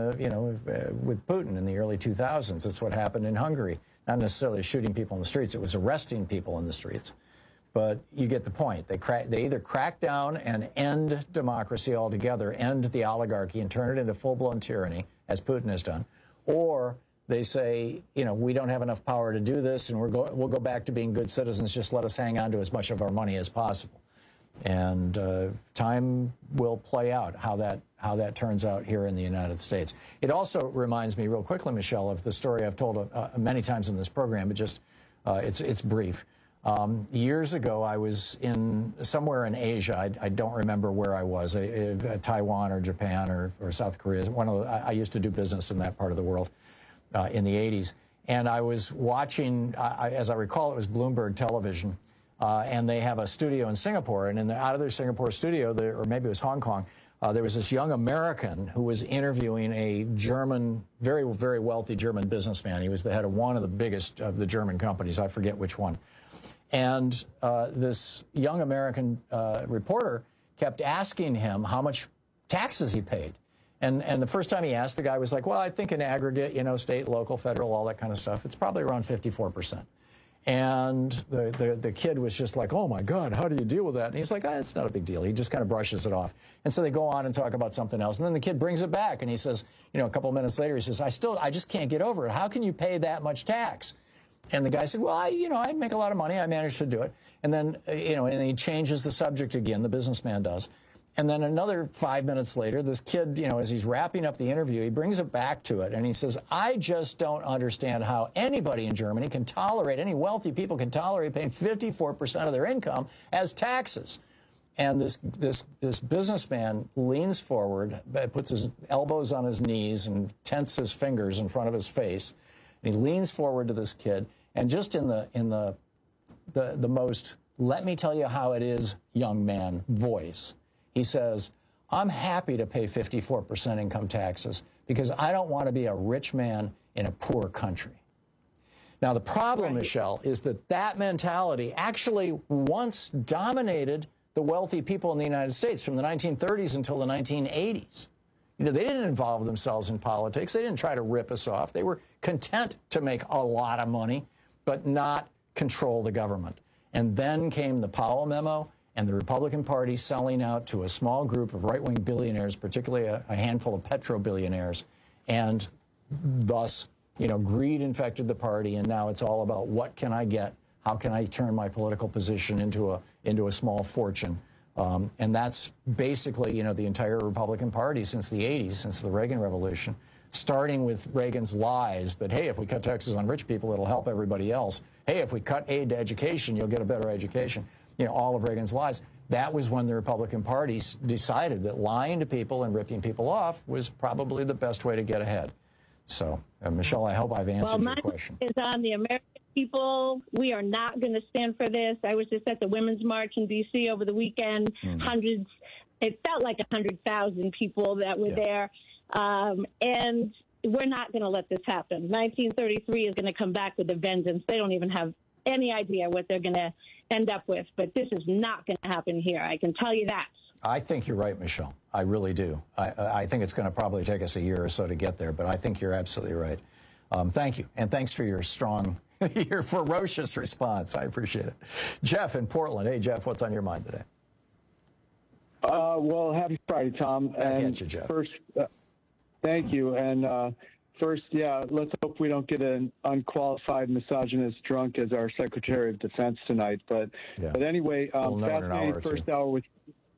Putin in the early 2000s. It's what happened in Hungary. Not necessarily shooting people in the streets. It was arresting people in the streets. But you get the point. They either crack down and end democracy altogether, end the oligarchy and turn it into full-blown tyranny, as Putin has done, or they say, we don't have enough power to do this, and we'll go back to being good citizens. Just let us hang on to as much of our money as possible. And time will play out how that turns out here in the United States. It also reminds me, real quickly, Michelle, of the story I've told many times in this program, but just it's brief. Years ago, I was somewhere in Asia. I don't remember where I was, Taiwan or Japan or South Korea. I used to do business in that part of the world in the 80s. And I was watching, as I recall, it was Bloomberg Television. And they have a studio in Singapore. And out of their Singapore studio, or maybe it was Hong Kong, there was this young American who was interviewing a German, very, very wealthy German businessman. He was the head of one of the biggest of the German companies. I forget which one. And this young American reporter kept asking him how much taxes he paid. And the first time he asked, the guy was like, well, I think in aggregate, state, local, federal, all that kind of stuff, it's probably around 54%. And the kid was just like, oh, my God, how do you deal with that? And he's like, it's not a big deal. He just kind of brushes it off. And so they go on and talk about something else. And then the kid brings it back, and he says, a couple of minutes later, he says, I just can't get over it. How can you pay that much tax? And the guy said, well, I make a lot of money. I managed to do it. And then, and he changes the subject again, the businessman does. And then another 5 minutes later, this kid, as he's wrapping up the interview, he brings it back to it. And he says, I just don't understand how anybody in Germany can tolerate, any wealthy people can tolerate paying 54% of their income as taxes. And this businessman leans forward, puts his elbows on his knees and tenses his fingers in front of his face. And he leans forward to this kid. And just in the most, let me tell you how it is, young man voice, he says, I'm happy to pay 54% income taxes because I don't want to be a rich man in a poor country. Now, the problem, Michelle, is that mentality actually once dominated the wealthy people in the United States from the 1930s until the 1980s. They didn't involve themselves in politics. They didn't try to rip us off. They were content to make a lot of money, but not control the government. And then came the Powell Memo and the Republican Party selling out to a small group of right-wing billionaires, particularly a handful of petro-billionaires. And thus, greed infected the party, and now it's all about what can I get? How can I turn my political position into a small fortune? And that's basically, the entire Republican Party since the 80s, since the Reagan Revolution, starting with Reagan's lies that, hey, if we cut taxes on rich people, it'll help everybody else. Hey, if we cut aid to education, you'll get a better education. All of Reagan's lies. That was when the Republican Party decided that lying to people and ripping people off was probably the best way to get ahead. So, Michelle, I hope I've answered your question. Is on the American people. We are not going to stand for this. I was just at the Women's March in D.C. over the weekend. Hundreds, it felt like 100,000 people that were there. And we're not going to let this happen. 1933 is going to come back with a vengeance. They don't even have any idea what they're going to end up with. But this is not going to happen here. I can tell you that. I think you're right, Michelle. I really do. I think it's going to probably take us a year or so to get there, but I think you're absolutely right. Thank you. And thanks for your strong, your ferocious response. I appreciate it. Jeff in Portland. Hey, Jeff, what's on your mind today? Well, happy Friday, Tom. Back at you, Jeff. First, thank you. And first, let's hope we don't get an unqualified misogynist drunk as our Secretary of Defense tonight. But anyway, fascinating first hour with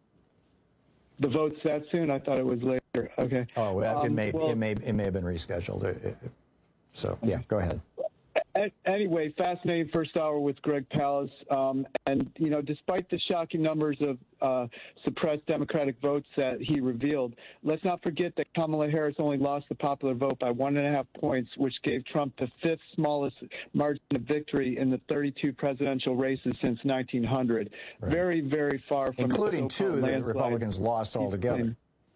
the votes that soon. I thought it was later. Okay. Oh, it may have been rescheduled. So yeah, go ahead. Anyway, fascinating first hour with Greg Palast. And, despite the shocking numbers of suppressed Democratic votes that he revealed, let's not forget that Kamala Harris only lost the popular vote by 1.5 points, which gave Trump the fifth smallest margin of victory in the 32 presidential races since 1900. Right. Very, very far from including two that Republicans lost altogether.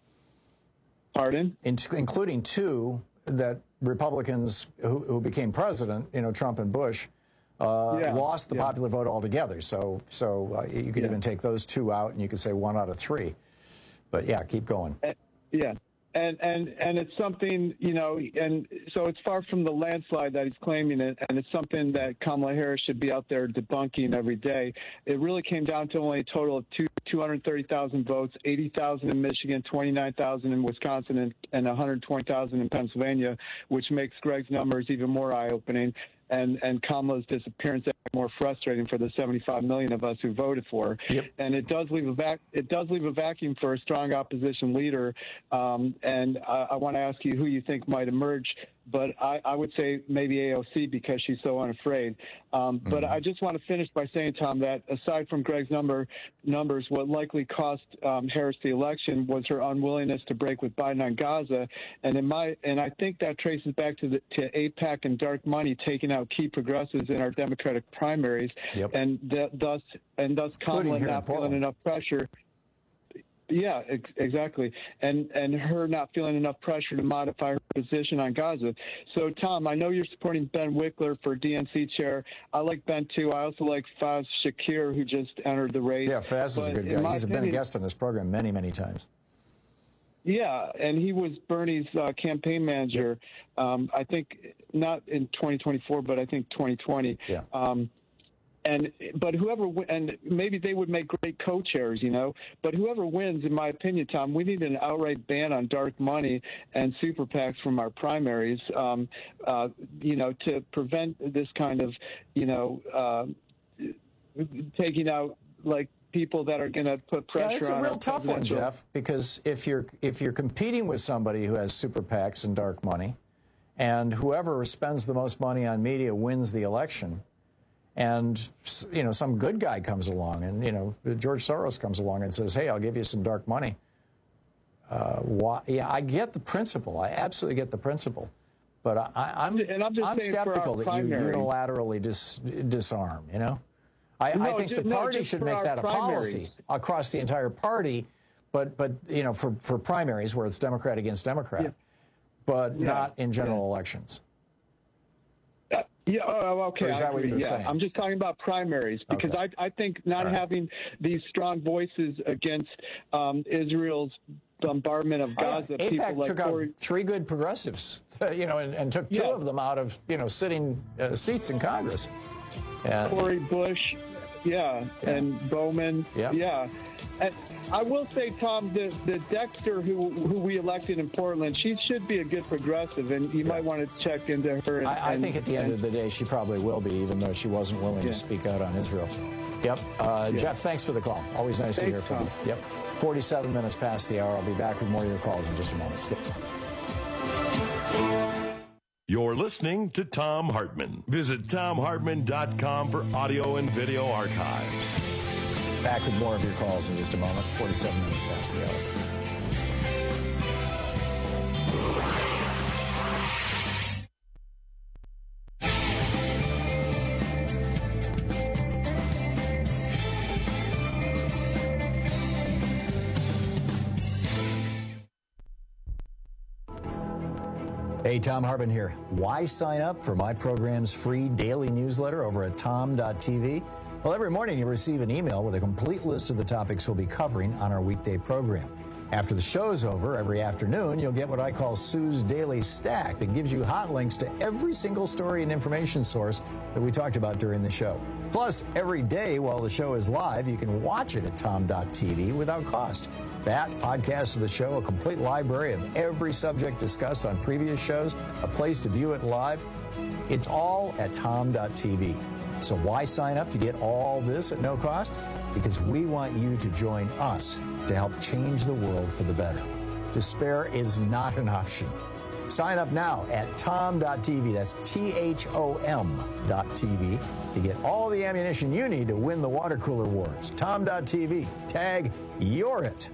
Pardon? Including two that Republicans who became president, Trump and Bush, lost the popular vote altogether. So you could even take those two out, and you could say 1 out of 3. But yeah, keep going. Yeah. And it's something, and so it's far from the landslide that he's claiming it, and it's something that Kamala Harris should be out there debunking every day. It really came down to only a total of 230,000 votes, 80,000 in Michigan, 29,000 in Wisconsin, and 120,000 in Pennsylvania, which makes Greg's numbers even more eye-opening. And Kamala's disappearance more frustrating for the 75 million of us who voted for her. Yep. And it does leave a vacuum for a strong opposition leader. And I want to ask you who you think might emerge. But I would say maybe AOC because she's so unafraid. But I just want to finish by saying, Tom, that aside from Greg's numbers, what likely cost Harris the election was her unwillingness to break with Biden on Gaza. And I think that traces back to AIPAC and dark money taking out key progressives in our Democratic primaries, and thus Kamala not feeling enough pressure. Yeah, exactly. And her not feeling enough pressure to modify her position on Gaza. So, Tom, I know you're supporting Ben Wickler for DNC chair. I like Ben, too. I also like Faz Shakir, who just entered the race. Yeah, Faz is a good guy. He's been a guest on this program many, many times. Yeah, and he was Bernie's campaign manager, I think not in 2024, but I think 2020. Yeah. But whoever, and maybe they would make great co-chairs, but whoever wins, in my opinion, Tom, we need an outright ban on dark money and super PACs from our primaries, to prevent this kind of, taking out, like, people that are going to put pressure on. It's a real tough one, Jeff, because if you're competing with somebody who has super PACs and dark money, and whoever spends the most money on media wins the election, and some good guy comes along, and George Soros comes along and says, "Hey, I'll give you some dark money." I get the principle. I absolutely get the principle, but I'm skeptical that you unilaterally disarm. I think the party should make that a policy across the entire party, but for primaries where it's Democrat against Democrat, but not in general elections. Yeah, okay. Or is that what you're saying? I'm just talking about primaries because I think not having these strong voices against Israel's bombardment of Gaza. AIPAC people like took out 3 good progressives, and took 2 of them out of sitting seats in Congress. Cori Bush, and Bowman, And I will say, Tom, the Dexter who we elected in Portland, she should be a good progressive, and you might want to check into her. I think at the end of the day, she probably will be, even though she wasn't willing to speak out on Israel. Yep. Jeff, thanks for the call. Always nice to hear from you. Yep. 47 minutes past the hour. I'll be back with more of your calls in just a moment. Stay. You're listening to Thom Hartmann. Visit ThomHartmann.com for audio and video archives. Back with more of your calls in just a moment. 47 minutes past the hour. Hey, Thom Hartmann here. Why sign up for my program's free daily newsletter over at tom.tv? Well, every morning you receive an email with a complete list of the topics we'll be covering on our weekday program. After the show's over, every afternoon, you'll get what I call Sue's Daily Stack that gives you hot links to every single story and information source that we talked about during the show. Plus, every day while the show is live, you can watch it at tom.tv without cost. That, podcasts of the show, a complete library of every subject discussed on previous shows, a place to view it live. It's all at tom.tv. So why sign up to get all this at no cost? Because we want you to join us to help change the world for the better. Despair is not an option. Sign up now at tom.tv. That's THOM.tv to get all the ammunition you need to win the water cooler wars. Tom.tv. Tag You're It.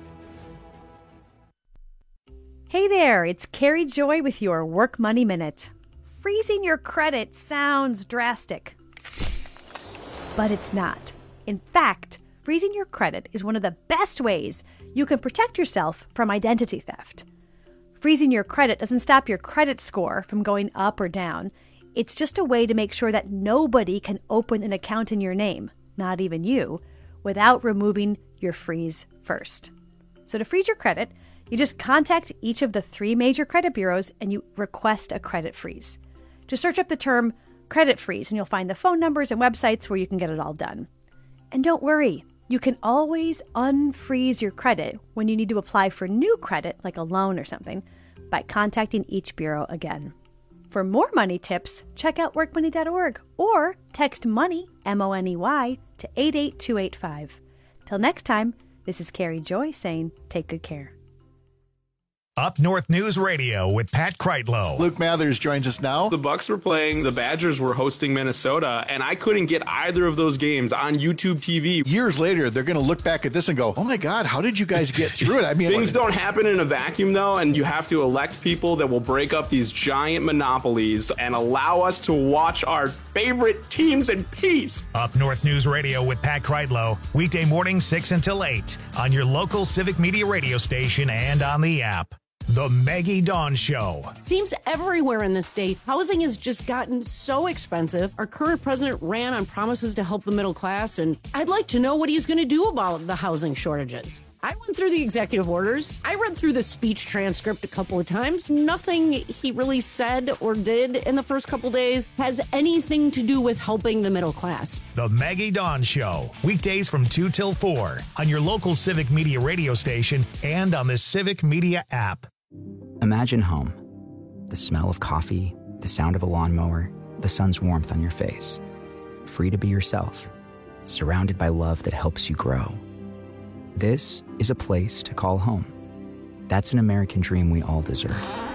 Hey there, it's Carrie Joy with your Work Money Minute. Freezing your credit sounds drastic, but it's not. In fact, freezing your credit is one of the best ways you can protect yourself from identity theft. Freezing your credit doesn't stop your credit score from going up or down. It's just a way to make sure that nobody can open an account in your name, not even you, without removing your freeze first. So to freeze your credit, you just contact each of the 3 major credit bureaus and you request a credit freeze. Just search up the term credit freeze and you'll find the phone numbers and websites where you can get it all done. And don't worry, you can always unfreeze your credit when you need to apply for new credit, like a loan or something, by contacting each bureau again. For more money tips, check out workmoney.org or text MONEY, MONEY, to 88285. Till next time, this is Carrie Joy saying take good care. Up North News Radio with Pat Kreitlow. Luke Mathers joins us now. The Bucks were playing, the Badgers were hosting Minnesota, and I couldn't get either of those games on YouTube TV. Years later, they're going to look back at this and go, oh my God, how did you guys get through it? I mean, things don't happen in a vacuum, though, and you have to elect people that will break up these giant monopolies and allow us to watch our favorite teams in peace. Up North News Radio with Pat Kreitlow, weekday mornings 6 until 8 on your local Civic Media radio station and on the app. The Maggie Dawn Show. Seems everywhere in the state, housing has just gotten so expensive. Our current president ran on promises to help the middle class, and I'd like to know what he's going to do about the housing shortages. I went through the executive orders. I read through the speech transcript a couple of times. Nothing he really said or did in the first couple days has anything to do with helping the middle class. The Maggie Dawn Show. Weekdays from 2 till 4 on your local Civic Media radio station and on the Civic Media app. Imagine home. The smell of coffee, the sound of a lawnmower, the sun's warmth on your face. Free to be yourself. Surrounded by love that helps you grow. This is a place to call home. That's an American dream we all deserve.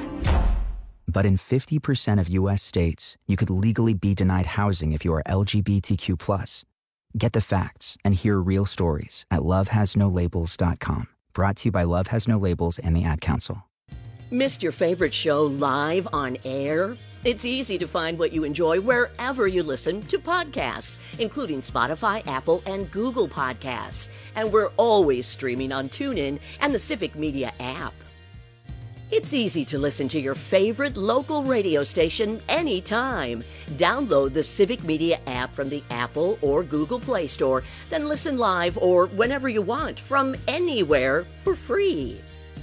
But in 50% of U.S. states, you could legally be denied housing if you are LGBTQ+. Get the facts and hear real stories at lovehasnolabels.com. Brought to you by Love Has No Labels and the Ad Council. Missed your favorite show live on air? It's easy to find what you enjoy wherever you listen to podcasts, including Spotify, Apple, and Google Podcasts. And we're always streaming on TuneIn and the Civic Media app. It's easy to listen to your favorite local radio station anytime. Download the Civic Media app from the Apple or Google Play Store, then listen live or whenever you want from anywhere for free.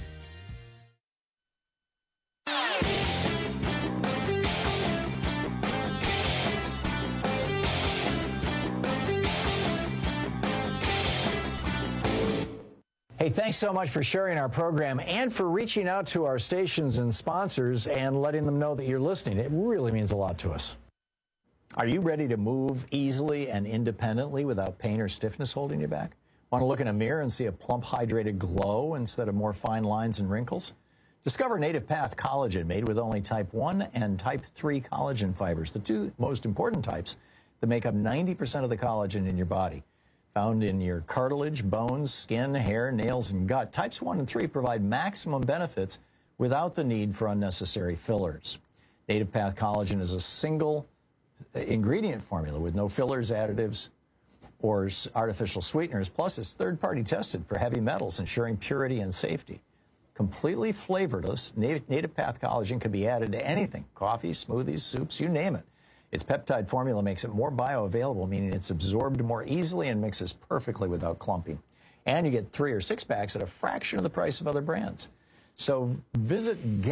Hey, thanks so much for sharing our program and for reaching out to our stations and sponsors and letting them know that you're listening. It really means a lot to us. Are you ready to move easily and independently without pain or stiffness holding you back? Want to look in a mirror and see a plump, hydrated glow instead of more fine lines and wrinkles? Discover Native Path Collagen, made with only type 1 and type 3 collagen fibers, the two most important types that make up 90% of the collagen in your body. Found in your cartilage, bones, skin, hair, nails, and gut, types 1 and 3 provide maximum benefits without the need for unnecessary fillers. Native Path Collagen is a single ingredient formula with no fillers, additives, or artificial sweeteners. Plus, it's third-party tested for heavy metals, ensuring purity and safety. Completely flavorless, Native Path Collagen can be added to anything: coffee, smoothies, soups, you name it. Its peptide formula makes it more bioavailable, meaning it's absorbed more easily and mixes perfectly without clumping. And you get 3 or 6 packs at a fraction of the price of other brands. So visit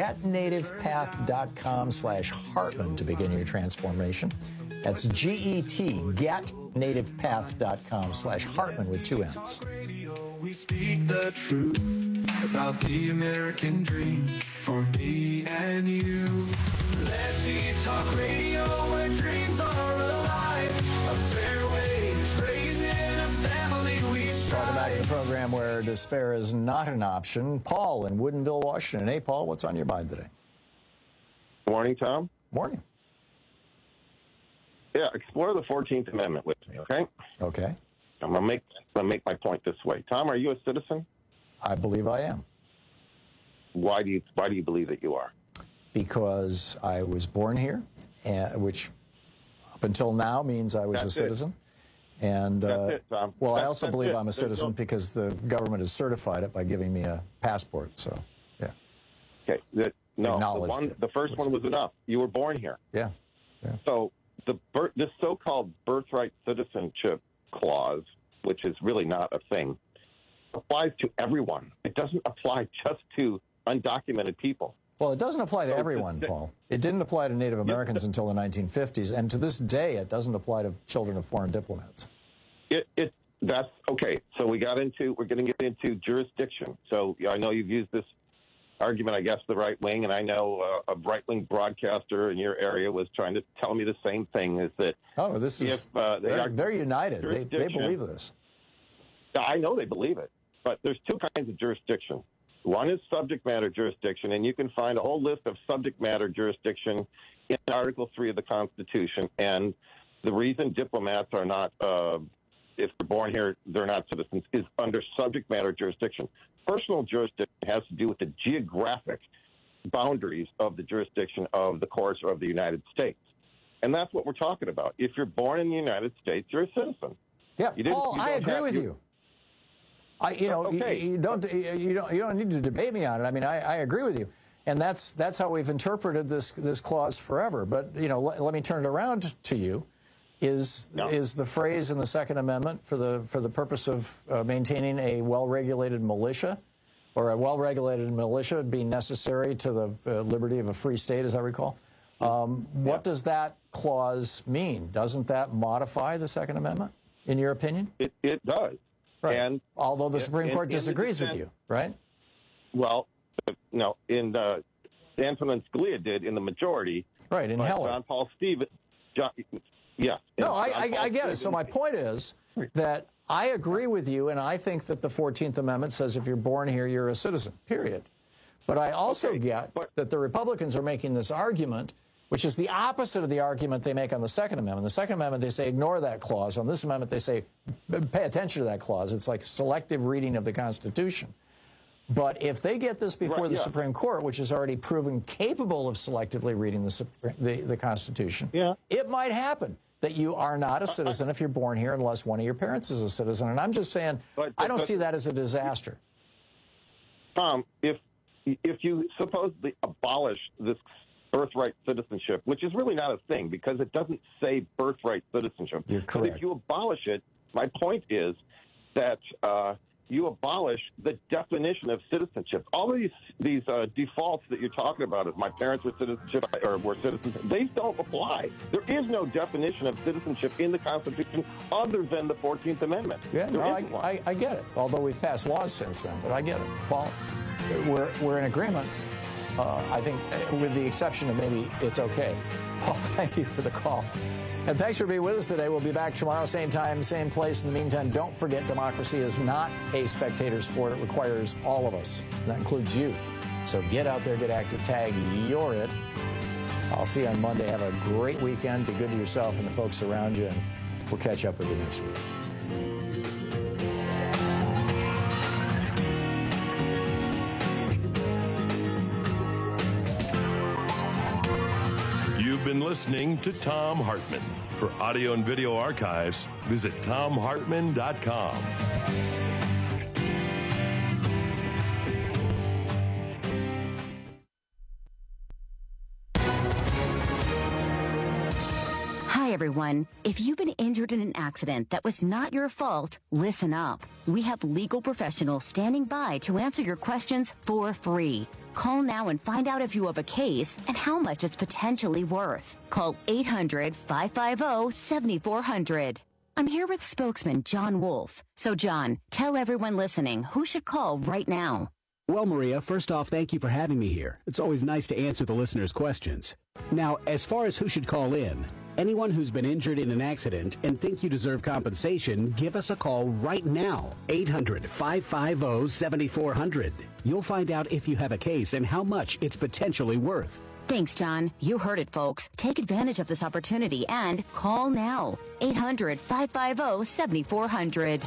getnativepath.com/Hartman to begin your transformation. That's GET, getnativepath.com/Hartman with 2 N's. We speak the truth about the American dream for me and you. Lefty Talk Radio, where dreams are alive. A fair wage, raising a family we strive. Welcome back to the program where despair is not an option. Paul in Woodinville, Washington. Hey, Paul, what's on your mind today? Morning, Tom. Morning. Yeah, explore the 14th Amendment with me, okay? Okay. I'm gonna make my point this way. Tom, are you a citizen? I believe I am. Why do you believe that you are? Because I was born here, which up until now means I was a citizen. And That's it, Tom. well, I also believe I'm a citizen because the government has certified it by giving me a passport. So, yeah. Okay. The first one was enough. You were born here. Yeah. So this so-called birthright citizenship clause, which is really not a thing, applies to everyone. It doesn't apply just to undocumented people. Well, it doesn't apply to everyone, Paul. It didn't apply to Native Americans until the 1950s, and to this day, it doesn't apply to children of foreign diplomats. That's okay. So we're going to get into jurisdiction. So I know you've used this argument, I guess, the right wing, and I know a right-wing broadcaster in your area was trying to tell me the same thing, is that they're united. They believe this. I know they believe it, but there's two kinds of jurisdiction. One is subject matter jurisdiction, and you can find a whole list of subject matter jurisdiction in Article 3 of the Constitution, and the reason diplomats are not, if they're born here, they're not citizens, is under subject matter jurisdiction. Personal jurisdiction has to do with the geographic boundaries of the jurisdiction of the courts or of the United States. And that's what we're talking about. If you're born in the United States, you're a citizen. Yeah, Paul, I agree with you. You don't need to debate me on it. I mean, I agree with you. And that's how we've interpreted this clause forever. But, let me turn it around to you. Is the phrase in the Second Amendment for the purpose of maintaining a well-regulated militia, or a well-regulated militia being necessary to the liberty of a free state, as I recall? What does that clause mean? Doesn't that modify the Second Amendment, in your opinion? It does. Right. And although the Supreme Court disagrees with you, right? Well, no, Antonin Scalia did in the majority. Right, in Heller. John Paul Stevens. Yes. No, I get it. So my point is that I agree with you, and I think that the 14th Amendment says if you're born here, you're a citizen, period. But I also get that the Republicans are making this argument, which is the opposite of the argument they make on the Second Amendment. The Second Amendment, they say, ignore that clause. On this amendment, they say, pay attention to that clause. It's like selective reading of the Constitution. But if they get this before the Supreme Court, which is already proven capable of selectively reading the Constitution, it might happen that you are not a citizen if you're born here unless one of your parents is a citizen. And I'm just saying, I don't see that as a disaster. Tom, if you supposedly abolish this birthright citizenship, which is really not a thing because it doesn't say birthright citizenship. You're correct. But if you abolish it, my point is that you abolish the definition of citizenship. All of these defaults that you're talking about, if my parents were citizens, they don't apply. There is no definition of citizenship in the Constitution other than the 14th Amendment. Yeah, I get it. Although we've passed laws since then, but I get it. Paul, we're in agreement. I think, with the exception of maybe it's okay. Paul, thank you for the call. And thanks for being with us today. We'll be back tomorrow, same time, same place. In the meantime, don't forget, democracy is not a spectator sport. It requires all of us. And that includes you. So get out there, get active, tag, you're it. I'll see you on Monday. Have a great weekend. Be good to yourself and the folks around you. And we'll catch up with you next week. You've been listening to Thom Hartmann. For audio and video archives, visit ThomHartmann.com. Hi, everyone. If you've been injured in an accident that was not your fault, listen up. We have legal professionals standing by to answer your questions for free. Call now and find out if you have a case and how much it's potentially worth. Call 800-550-7400. I'm here with spokesman John Wolf. So, John, tell everyone listening who should call right now. Well, Maria, first off, thank you for having me here. It's always nice to answer the listeners' questions. Now, as far as who should call in, anyone who's been injured in an accident and think you deserve compensation, give us a call right now. 800-550-7400. You'll find out if you have a case and how much it's potentially worth. Thanks, John. You heard it, folks. Take advantage of this opportunity and call now. 800-550-7400.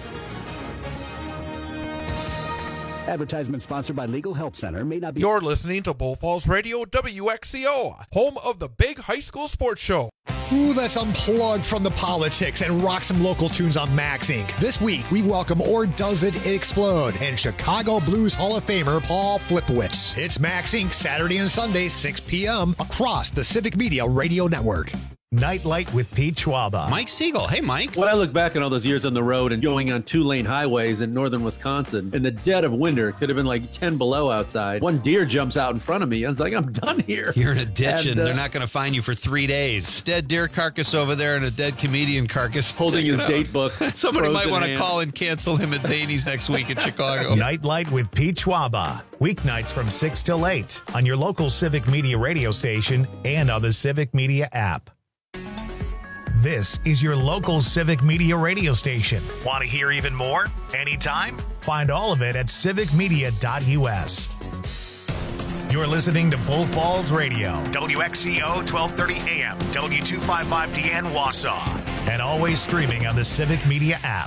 Advertisement sponsored by Legal Help Center. May not be. You're listening to Bull Falls Radio WXCO, home of the big high school sports show. Ooh, let's unplug from the politics and rock some local tunes on Max Inc. This week, we welcome Or Does It Explode and Chicago Blues Hall of Famer Paul Flipowitz. It's Max Inc. Saturday and Sunday, 6 p.m. across the Civic Media Radio Network. Nightlight with Pete Schwaba. Mike Siegel. Hey, Mike. When I look back on all those years on the road and going on 2-lane highways in northern Wisconsin, in the dead of winter, it could have been like 10 below outside. One deer jumps out in front of me. I was like, I'm done here. You're in a ditch and they're not going to find you for 3 days. Dead deer carcass over there and a dead comedian carcass. Holding his date book. Somebody might want to call and cancel him at Zany's next week in Chicago. Nightlight with Pete Schwaba. Weeknights from 6 till 8 on your local Civic Media radio station and on the Civic Media app. This is your local Civic Media radio station. Want to hear even more? Anytime? Find all of it at civicmedia.us. You're listening to Bull Falls Radio, WXCO 1230 AM, W255DN Wausau, and always streaming on the Civic Media app.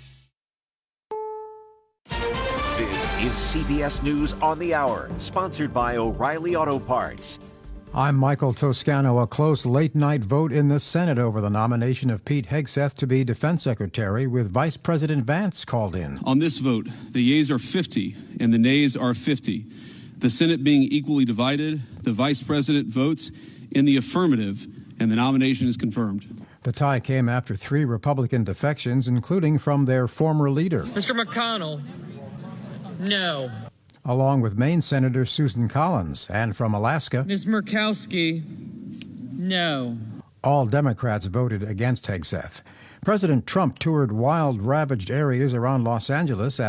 This is CBS News on the Hour, sponsored by O'Reilly Auto Parts. I'm Michael Toscano. A close late-night vote in the Senate over the nomination of Pete Hegseth to be Defense Secretary, with Vice President Vance called in. On this vote, the yeas are 50 and the nays are 50. The Senate being equally divided, the Vice President votes in the affirmative, and the nomination is confirmed. The tie came after 3 Republican defections, including from their former leader. Mr. McConnell, no. Along with Maine Senator Susan Collins, and from Alaska, Ms. Murkowski, no. All Democrats voted against Hegseth. President Trump toured wild, ravaged areas around Los Angeles